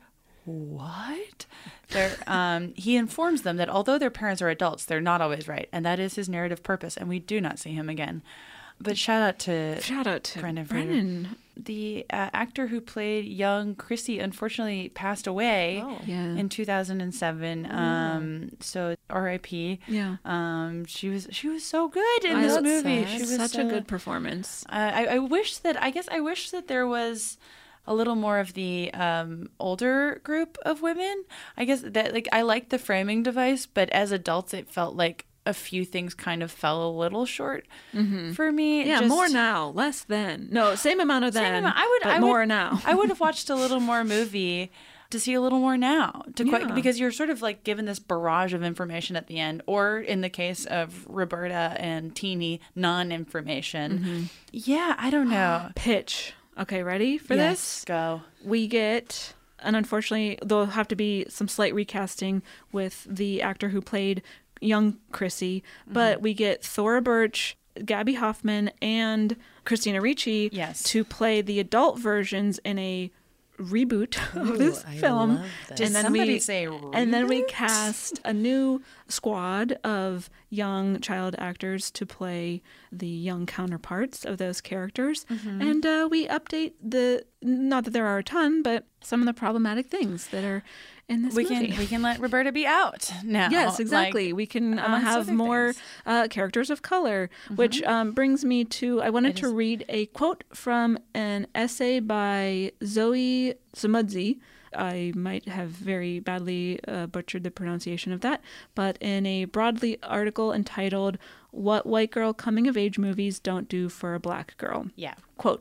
what? They're, um, he informs them that although their parents are adults, they're not always right, and that is his narrative purpose, and we do not see him again. But shout out to Shout out to Brendan Fraser. Brendan. The uh, actor who played young Chrissy unfortunately passed away Yeah. in two thousand seven. Um, so R I P. Yeah. Um, she was she was so good in I- this that's movie. sad. She was Such a uh, good performance. I, I wish that I guess I wish that there was a little more of the um, older group of women. I guess that like I liked the framing device, but as adults, it felt like a few things kind of fell a little short for me. Yeah, Just- more now, less then. No, same amount of then. Same amount. I would. but I more would, now. I would have watched a little more movie to see a little more now. To quite, Yeah. because you're sort of like given this barrage of information at the end, or in the case of Roberta and Teeny, non-information. Mm-hmm. Yeah, I don't know. Pitch. Okay, ready for Yes, this? go. We get, and unfortunately, there'll have to be some slight recasting with the actor who played young Chrissy, but Mm-hmm. we get Thora Birch, Gabby Hoffman, and Christina Ricci Yes. to play the adult versions in a reboot of Ooh, this I film. love that. Did And then somebody we say and then we reboot? cast a new squad of young child actors to play the young counterparts of those characters, Mm-hmm. and uh, we update the not that there are a ton, but some of the problematic things that are in this We movie. can we can let Roberta be out now. Yes, exactly. Like, we can uh, amongst have other more things. Mm-hmm. uh, characters of color, which um, brings me to I wanted It to is- read a quote from an essay by Zoe Samudzi. I might have very badly uh, butchered the pronunciation of that, but in a Broadly article entitled "What White Girl Coming of Age Movies Don't Do for a Black Girl." Yeah. Quote,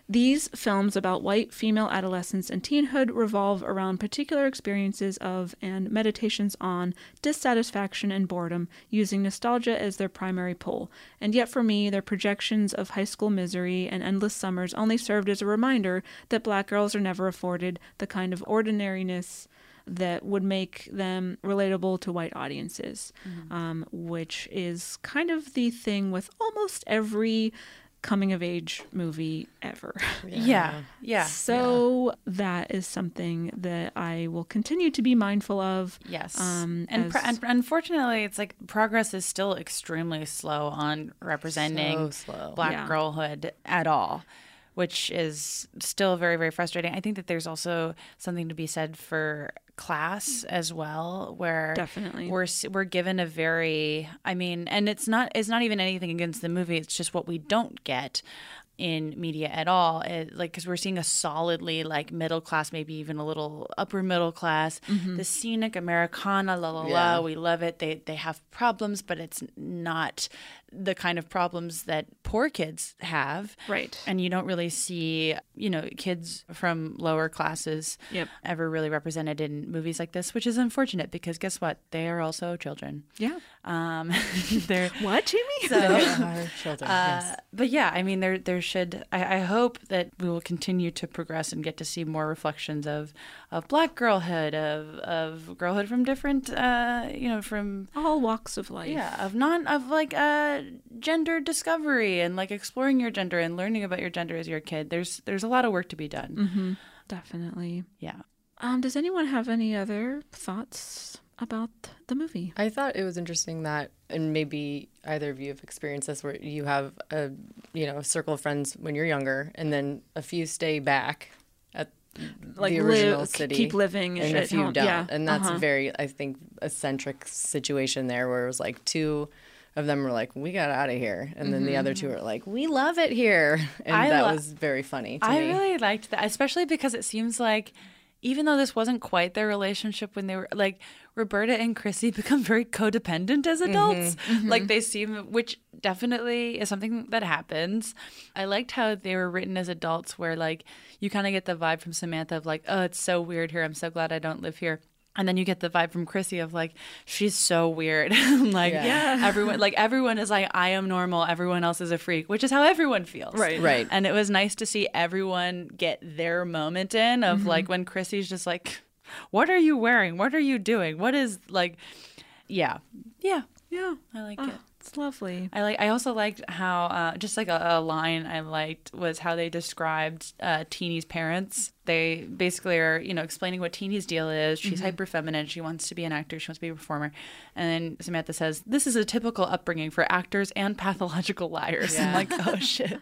These films about white female adolescence and teenhood revolve around particular experiences of and meditations on dissatisfaction and boredom, using nostalgia as their primary pull. And yet for me, their projections of high school misery and endless summers only served as a reminder that Black girls are never afforded the kind of ordinariness that would make them relatable to white audiences, mm-hmm. um, which is kind of the thing with almost every coming-of-age movie ever. Yeah, yeah. yeah. So yeah. that is something that I will continue to be mindful of. Yes. Um, and, as... pr- and unfortunately, it's like progress is still extremely slow on representing so slow. Black yeah. girlhood at all, which is still very, very frustrating. I think that there's also something to be said for class as well, where definitely we're we're given a very, I mean, and it's not it's not even anything against the movie. It's just what we don't get in media at all, it, like because we're seeing a solidly like middle class, maybe even a little upper middle class, mm-hmm. the scenic Americana, la la yeah. la, we love it. They they have problems, but it's not the kind of problems that poor kids have, right? And you don't really see, you know, kids from lower classes yep. ever really represented in movies like this, which is unfortunate because guess what? They are also children. Yeah. Um, they're what, Jamie? So, they are children. Uh, yes. But yeah, I mean, there there should. I, I hope that we will continue to progress and get to see more reflections of of Black girlhood, of of girlhood from different, uh, you know, from all walks of life. Yeah, of non of like uh, gender discovery and like exploring your gender and learning about your gender as you're a kid. There's there's a lot of work to be done. Mm-hmm. Definitely. Yeah. Um. Does anyone have any other thoughts about the movie? I thought it was interesting that, and maybe either of you have experienced this, where you have a, you know, a circle of friends when you're younger, and then a few stay back at like the original live, city, keep living, and at a few home. don't. Yeah. And that's uh-huh. a very, I think, eccentric situation there, where it was like two of them were like, we got out of here, and then mm-hmm. the other two are like, we love it here, and I that lo- was very funny to I me. really liked that, especially because it seems like, even though this wasn't quite their relationship when they were like, Roberta and Chrissy become very codependent as adults. Mm-hmm, mm-hmm. Like they seem, which definitely is something that happens. I liked how they were written as adults, where like you kind of get the vibe from Samantha of like, oh, it's so weird here. I'm so glad I don't live here. And then you get the vibe from Chrissy of like, she's so weird. like yeah. Yeah. everyone, like everyone is like, I am normal. Everyone else is a freak, which is how everyone feels. Right. Right. And it was nice to see everyone get their moment in of mm-hmm. like when Chrissy's just like, what are you wearing? What are you doing? What is like, yeah. Yeah. Yeah. I like oh, it. It's lovely. I like. I also liked how uh, just like a, a line I liked was how they described uh, Teeny's parents. They basically are, you know, explaining what Teeny's deal is. She's mm-hmm. hyper feminine. She wants to be an actor. She wants to be a performer. And then Samantha says, "This is a typical upbringing for actors and pathological liars." Yeah. I'm like, oh shit.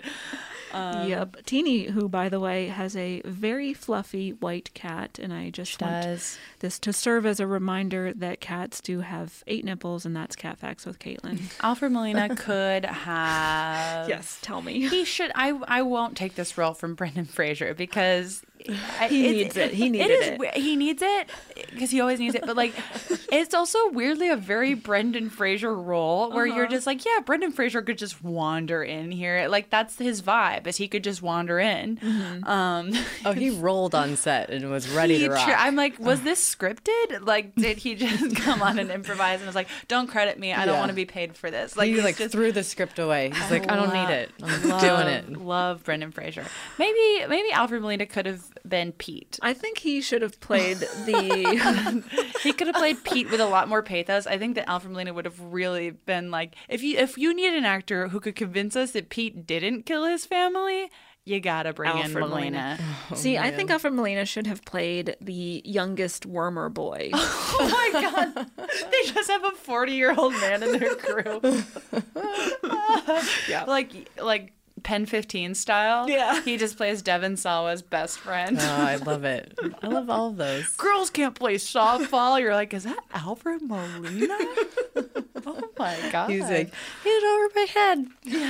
Um, yep. Teeny, who, by the way, has a very fluffy white cat, and I just want does. this to serve as a reminder that cats do have eight nipples, and that's Cat Facts with Caitlin. Alfred Molina could have. Yes, tell me. He should. I. I won't take this role from Brendan Fraser because I, he it, needs it. He needed it. Is, it. He needs it because he always needs it. But like, it's also weirdly a very Brendan Fraser role where uh-huh. you're just like, yeah, Brendan Fraser could just wander in here. Like that's his vibe. Is he could just wander in. Mm-hmm. Um, oh, he rolled on set and was ready to rock. Tr- I'm like, was this scripted? Like, did he just come on and improvise and was like, don't credit me. I don't yeah. want to be paid for this. Like, he like just, threw the script away. He's like, I don't love, need it. I'm love, doing it. Love Brendan Fraser. Maybe, maybe Alfred Molina could have been Pete. I think he should have played the. He could have played Pete with a lot more pathos. I think that Alfred Molina would have really been like, if you if you need an actor who could convince us that Pete didn't kill his family, you gotta bring Alfred in Molina. Molina. Oh, See, man. I think Alfred Molina should have played the youngest Wormer boy. Oh my god. They just have a forty-year-old man in their crew. Yeah. Like like Pen fifteen style. Yeah. He just plays Devon Sawa's best friend. Oh, I love it. I love all of those. Girls can't play softball. You're like, is that Alfred Molina? Oh my god. He's like, hit over my head.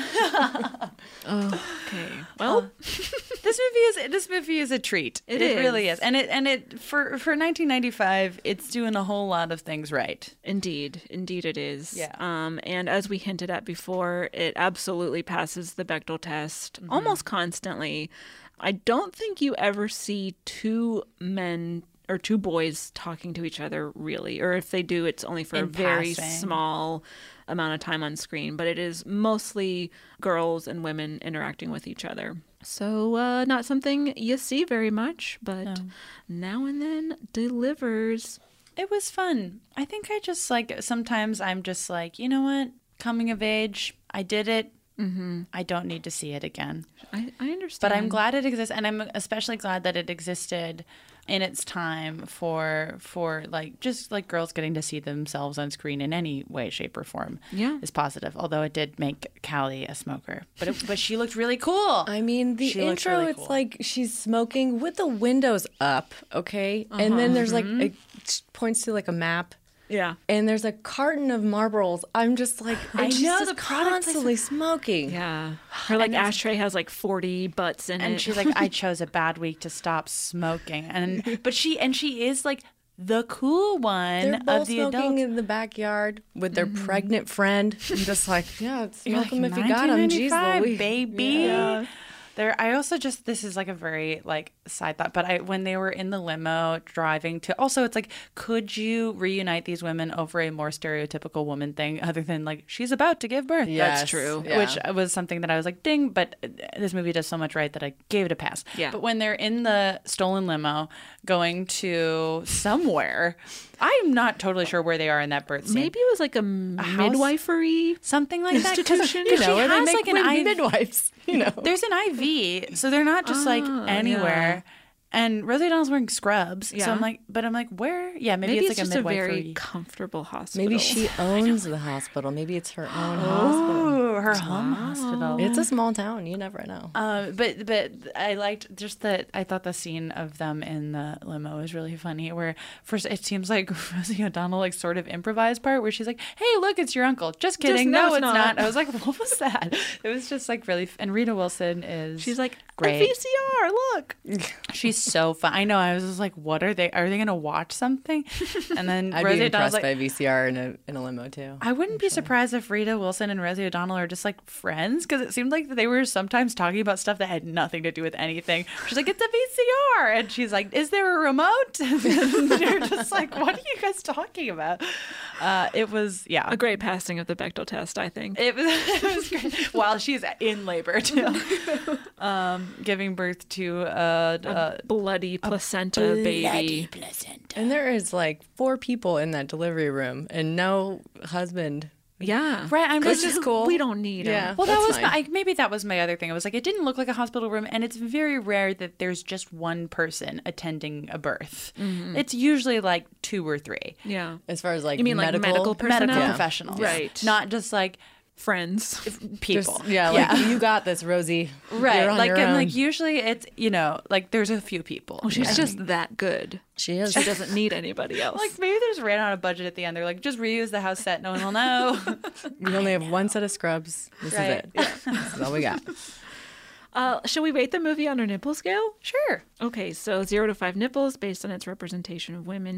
Oh, okay. Well, uh, this movie is this movie is a treat. It, it is. really is, and it and it for for nineteen ninety-five, it's doing a whole lot of things right. Indeed, indeed, it is. Yeah. Um, and as we hinted at before, it absolutely passes the Bechdel test mm-hmm. almost constantly. I don't think you ever see two men or two boys talking to each other, really. Or if they do, it's only for In a very passing. small amount of time on screen. But it is mostly girls and women interacting with each other. So uh, not something you see very much, but No. now and then delivers. It was fun. I think I just like, sometimes I'm just like, you know what? Coming of age, I did it. Mm-hmm. I don't need to see it again. I, I understand. But I'm glad it exists, and I'm especially glad that it existed in its time for for like just like girls getting to see themselves on screen in any way, shape, or form. Yeah. Is positive. Although it did make Callie a smoker, but it, but she looked really cool. I mean, the She looked intro, really it's cool. like she's smoking with the windows up, okay? And then there's like, it points to like a map. Yeah. And there's a carton of Marlboros. I'm just like, I and she's know, just the product constantly smoking. Yeah. Her like ashtray has like forty butts in And it. she's like, I chose a bad week to stop smoking. And but she and she is like the cool one They're both of the smoking adults. in the backyard with their pregnant friend. I'm just like, yeah, You're smoke them if you got them. Jeez nineteen ninety-five, Louise. baby. Yeah. There, I also just this is like a very like side thought, but I when they were in the limo driving to also it's like could you reunite these women over a more stereotypical woman thing other than like she's about to give birth? Yes, That's true. yeah. Which was something that I was like ding, but this movie does so much right that I gave it a pass. Yeah. But when they're in the stolen limo going to somewhere, I'm not totally sure where they are in that birth scene. Maybe it was like a, house? midwifery Something like that. 'Cause- institution. 'cause You she know, where they has make like an mid- I V. midwives. You know, There's an I V, so they're not just like Ah, anywhere. And Rosie O'Donnell's wearing scrubs, so Yeah. I'm like, but I'm like, where? Yeah, maybe, Maybe it's, it's, like just a a midwifery. very comfortable hospital. maybe she owns the hospital. Maybe it's her own hospital. Oh, her home hospital. It's a small town. You never know. Um, but but I liked just that. I thought the scene of them in the limo was really funny. Where first it seems like Rosie O'Donnell like sort of improvised part where she's like, "Hey, look, it's your uncle." Just kidding. no, no, it's it's not. not. I was like, "What was that?" It was just like really. F- and Rita Wilson is. She's like, great. a V C R, look. She's so fun. I know. I was just like, "What are they? Are they gonna watch something?" And then I'd Rosie be O'Donnell's impressed like, by V C R in a in a limo too. I wouldn't be surprised if Rita Wilson and Rosie O'Donnell are just like friends because it seemed like they were sometimes talking about stuff that had nothing to do with anything. She's like, it's a V C R. And she's like, is there a remote? And you're just like, what are you guys talking about? Uh, it was, yeah. A great passing of the Bechdel test, I think. It was, it was great. While she's in labor, too. Um, giving birth to a, a, Bloody placenta baby. placenta. And there is like four people in that delivery room and no husband. Yeah. Right, I'm Which just is cool. We don't need Yeah. him. Well, that That's was fine. my, I, maybe that was my other thing. I was like, it didn't look like a hospital room, and it's very rare that there's just one person attending a birth. It's usually like two or three Yeah. As far as like You mean like medical, medical personnel? medical Yeah. professionals, Right. Not just like Friends. people. Just- yeah, like you got this, Rosie. right. You're on Like your and own. like usually it's you know like there's a few people. Well, she's just that good. She is. She doesn't need anybody else. Like maybe they just ran out of budget at the end. They're like, just reuse the house set. No one will know. We only have one set of scrubs. This Right. is it. This is all we got. Uh, shall we rate the movie on our nipple scale? Sure. Okay, so zero to five nipples based on its representation of women.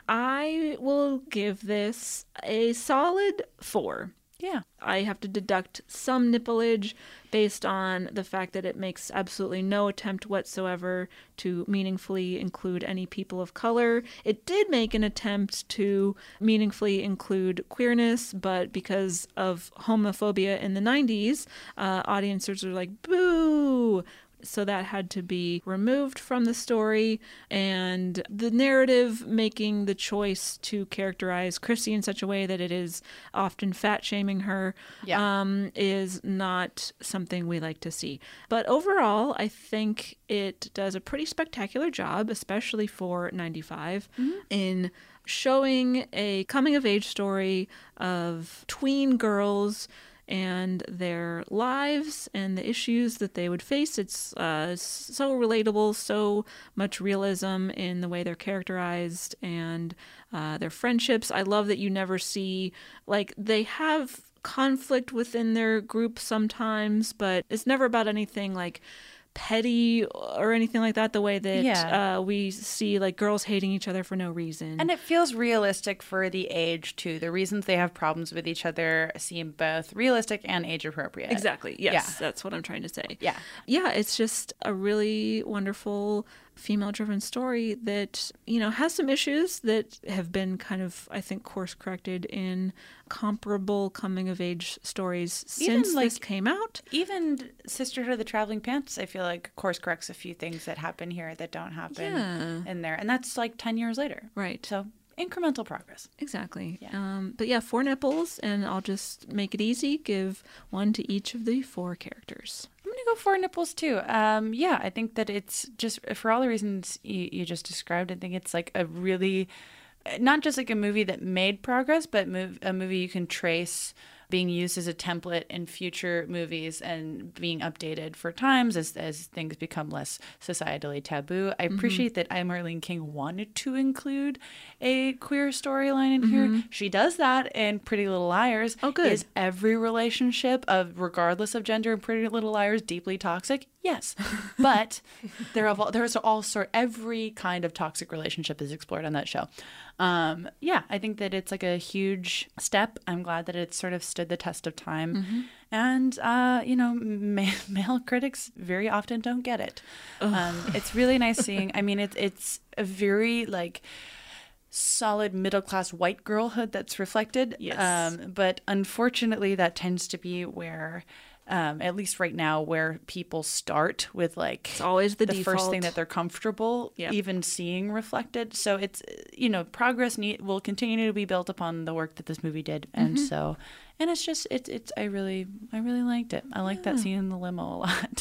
I will give this a solid four. Yeah. I have to deduct some nippleage based on the fact that it makes absolutely no attempt whatsoever to meaningfully include any people of color. It did make an attempt to meaningfully include queerness, but because of homophobia in the nineties, uh, audiences were like, boo! So that had to be removed from the story, and the narrative making the choice to characterize Chrissy in such a way that it is often fat shaming her Yeah. um, is not something we like to see. But overall, I think it does a pretty spectacular job, especially for ninety-five, in showing a coming of age story of tween girls and their lives and the issues that they would face. It's uh, so relatable, so much realism in the way they're characterized and uh, their friendships. I love that you never see, like, they have conflict within their group sometimes, but it's never about anything like petty or anything like that, the way that Yeah. uh, we see like girls hating each other for no reason. And it feels realistic for the age, too. The reasons they have problems with each other seem both realistic and age appropriate. Exactly. Yes, Yeah. that's what I'm trying to say. Yeah. Yeah, it's just a really wonderful female-driven story that, you know, has some issues that have been kind of, I think, course-corrected in comparable coming-of-age stories Even, since like, this came out. Even Sisterhood of the Traveling Pants, I feel like, course corrects a few things that happen here that don't happen Yeah. in there. And that's like ten years later. Right. So incremental progress. Exactly. Yeah. Um, but yeah, four nipples, and I'll just make it easy, give one to each of the four characters. I'm going to go four nipples too. Um, yeah, I think that it's just, for all the reasons you, you just described, I think it's like a really, not just like a movie that made progress, but move, a movie you can trace being used as a template in future movies and being updated for times as, as things become less societally taboo. I appreciate that I, Marlene King, wanted to include a queer storyline in here. She does that in Pretty Little Liars. Oh, good. Is every relationship, of regardless of gender, in Pretty Little Liars deeply toxic? Yes. But there are, there's all sort, every kind of toxic relationship is explored on that show. Um, yeah, I think that it's like a huge step. I'm glad that it's sort of stood the test of time. Mm-hmm. And, uh, you know, ma- male critics very often don't get it. Um, it's really nice seeing, I mean, it's it's a very, like, solid middle-class white girlhood that's reflected. Yes. Um, but unfortunately, that tends to be where... Um, at least right now, where people start with like It's always the first thing default. that they're comfortable Yep. even seeing reflected. So it's, you know, progress need, will continue to be built upon the work that this movie did. And Mm-hmm. so, and it's just, it's, it's, I really, I really liked it. I like that scene in the limo a lot.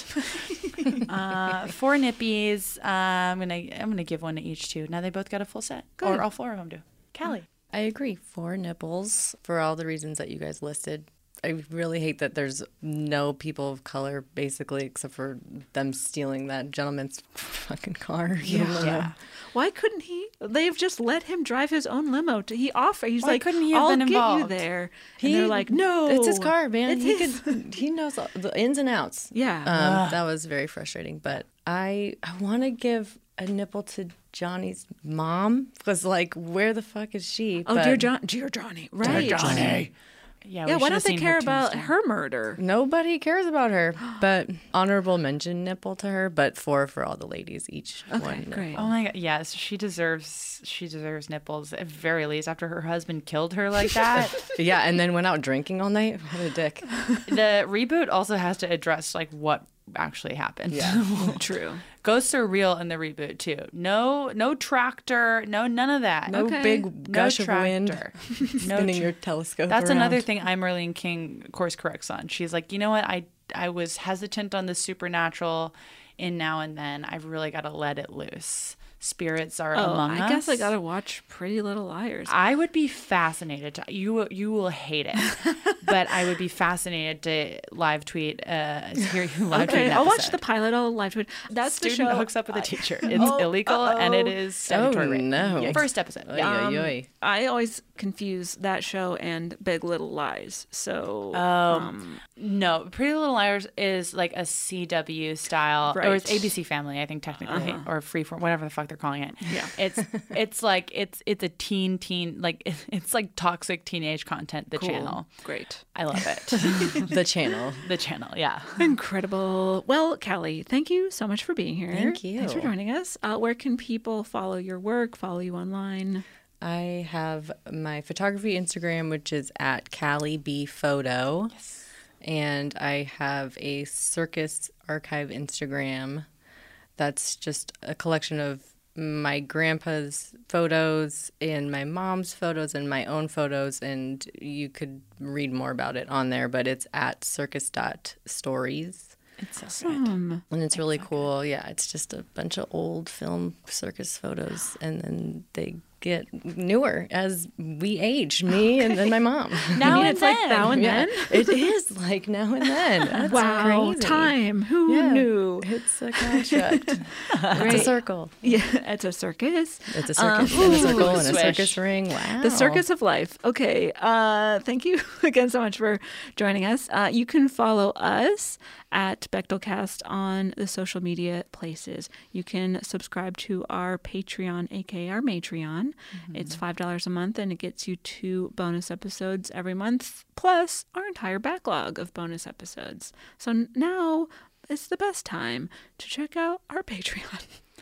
uh, four nippies. Uh, I'm going to, I'm going to give one to each too. Now they both got a full set. Good. Or all four of them do. Callie. I agree. Four nipples for all the reasons that you guys listed. I really hate that there's no people of color, basically, except for them stealing that gentleman's fucking car. Yeah. Why couldn't he? They've just let him drive his own limo. To, he offered. He's Why like, couldn't he have I'll been get you involved?" there. And they're like, no, It's his car, man. It's he his. could. He knows all the ins and outs. Yeah. Um, that was very frustrating. But I, I want to give a nipple to Johnny's mom because, like, where the fuck is she? Oh, But dear John, dear Johnny, right? Yeah, Yeah. we Why should have don't they seen her care about tombstone. her murder? Nobody cares about her. But honorable mention nipple to her. But four for all the ladies each. Okay, one nipple. great. Oh my god, yes, she deserves she deserves nipples at very least after her husband killed her like that. Yeah, and then went out drinking all night. What a dick. The reboot also has to address like what actually happened. Yeah. True. Ghosts are real in the reboot too. No no tractor, no none of that. No Okay. big gush no of wind. tractor. Spinning tra- your telescope. That's around. another thing I'm Marlene King course corrects on. She's like, you know what, I I was hesitant on the supernatural in Now and Then. I've really got to let it loose. Spirits are Oh, among I us. guess I gotta watch Pretty Little Liars. I would be fascinated to you. will- You will hate it, but I would be fascinated to live tweet. Uh, hear you live tweet. Okay, an I'll watch episode. the pilot. I'll live tweet. That's Student the show. hooks up with a teacher. It's illegal and it is statutory Oh, rape. no. Yeah, First episode. Oy, Yeah. oy, oy. I always confuse that show and Big Little Lies. So Um, no, Pretty Little Liars is like a C W style, or it's Right. A B C Family, I think technically, or Freeform, whatever the fuck they're calling it. Yeah. it's it's like it's it's a teen teen like it's like toxic teenage content. The cool. channel, Great. I love it. The channel. The channel, yeah. Incredible. Well, Callie, thank you so much for being here. Thank you. Thanks for joining us. Uh, where can people follow your work, follow you online? I have my photography Instagram, which is at Callie B Photo. Yes. And I have a Circus Archive Instagram that's just a collection of my grandpa's photos and my mom's photos and my own photos, and you could read more about it on there, but it's at circus dot stories. It's so Awesome. And it's really cool. Yeah, it's just a bunch of old film circus photos, and then they get newer as we age, me and then my mom. Now I mean, and it's then. like now and Yeah. then. It is like now and then. That's wow, crazy. time. Who Yeah. knew? It's a construct. Right. It's a circle. Yeah, it's a circus. It's a circus Um, and a ooh, circle and a swish. circus ring. Wow. The circus of life. Okay. Uh, thank you again so much for joining us. Uh, you can follow us at Bechtelcast on the social media places. You can subscribe to our Patreon, aka our Matreon. Mm-hmm. It's five dollars a month, and it gets you two bonus episodes every month, plus our entire backlog of bonus episodes. So now is the best time to check out our Patreon.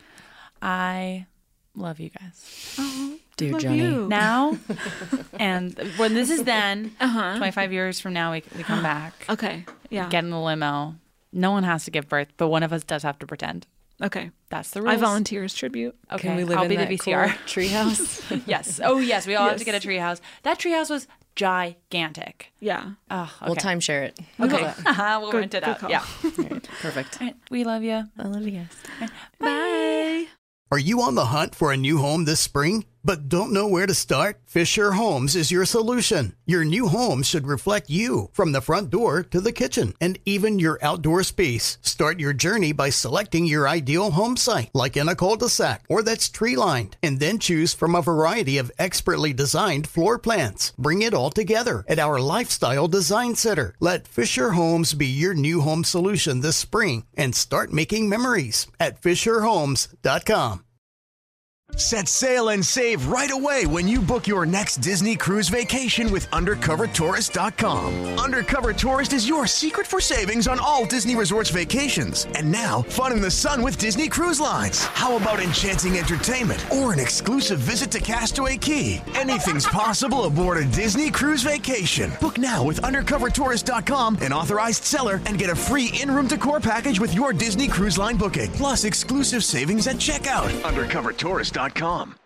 I love you guys. Oh, Dear love Johnny. you. Now, and when this is then, Uh-huh. twenty-five years from now, we, we come back, Okay. Yeah. get in the limo. No one has to give birth, but one of us does have to pretend. Okay. That's the rules. I volunteer as tribute. Okay, Can we live I'll in be that the V C R. cool treehouse? Yes. Oh, yes. We all have to Yes. get a treehouse. That treehouse was gigantic. Yeah. Oh, okay. We'll timeshare it. Okay. we'll Good- rent it good out. call. Yeah. Perfect. All right. We love you. I love you guys. Bye. Are you on the hunt for a new home this spring, but don't know where to start? Fisher Homes is your solution. Your new home should reflect you, from the front door to the kitchen, and even your outdoor space. Start your journey by selecting your ideal home site, like in a cul-de-sac or that's tree-lined, and then choose from a variety of expertly designed floor plans. Bring it all together at our Lifestyle Design Center. Let Fisher Homes be your new home solution this spring, and start making memories at fisher homes dot com. Set sail and save right away when you book your next Disney cruise vacation with undercover tourist dot com. Undercover Tourist is your secret for savings on all Disney Resorts vacations. And now, fun in the sun with Disney Cruise Lines. How about enchanting entertainment or an exclusive visit to Castaway Cay? Anything's possible aboard a Disney cruise vacation. Book now with undercover tourist dot com, an authorized seller, and get a free in-room decor package with your Disney Cruise Line booking, plus exclusive savings at checkout. undercover tourist dot com.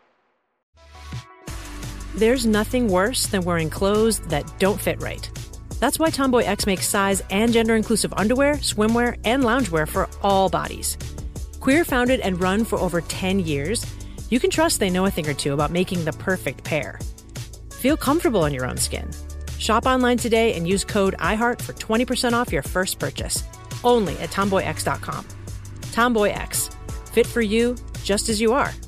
There's nothing worse than wearing clothes that don't fit right. That's why Tomboy X makes size and gender-inclusive underwear, swimwear, and loungewear for all bodies. Queer founded and run for over ten years, you can trust they know a thing or two about making the perfect pair. Feel comfortable in your own skin. Shop online today and use code iHeart for twenty percent off your first purchase. Only at tomboy x dot com. Tomboy X. Fit for you, just as you are.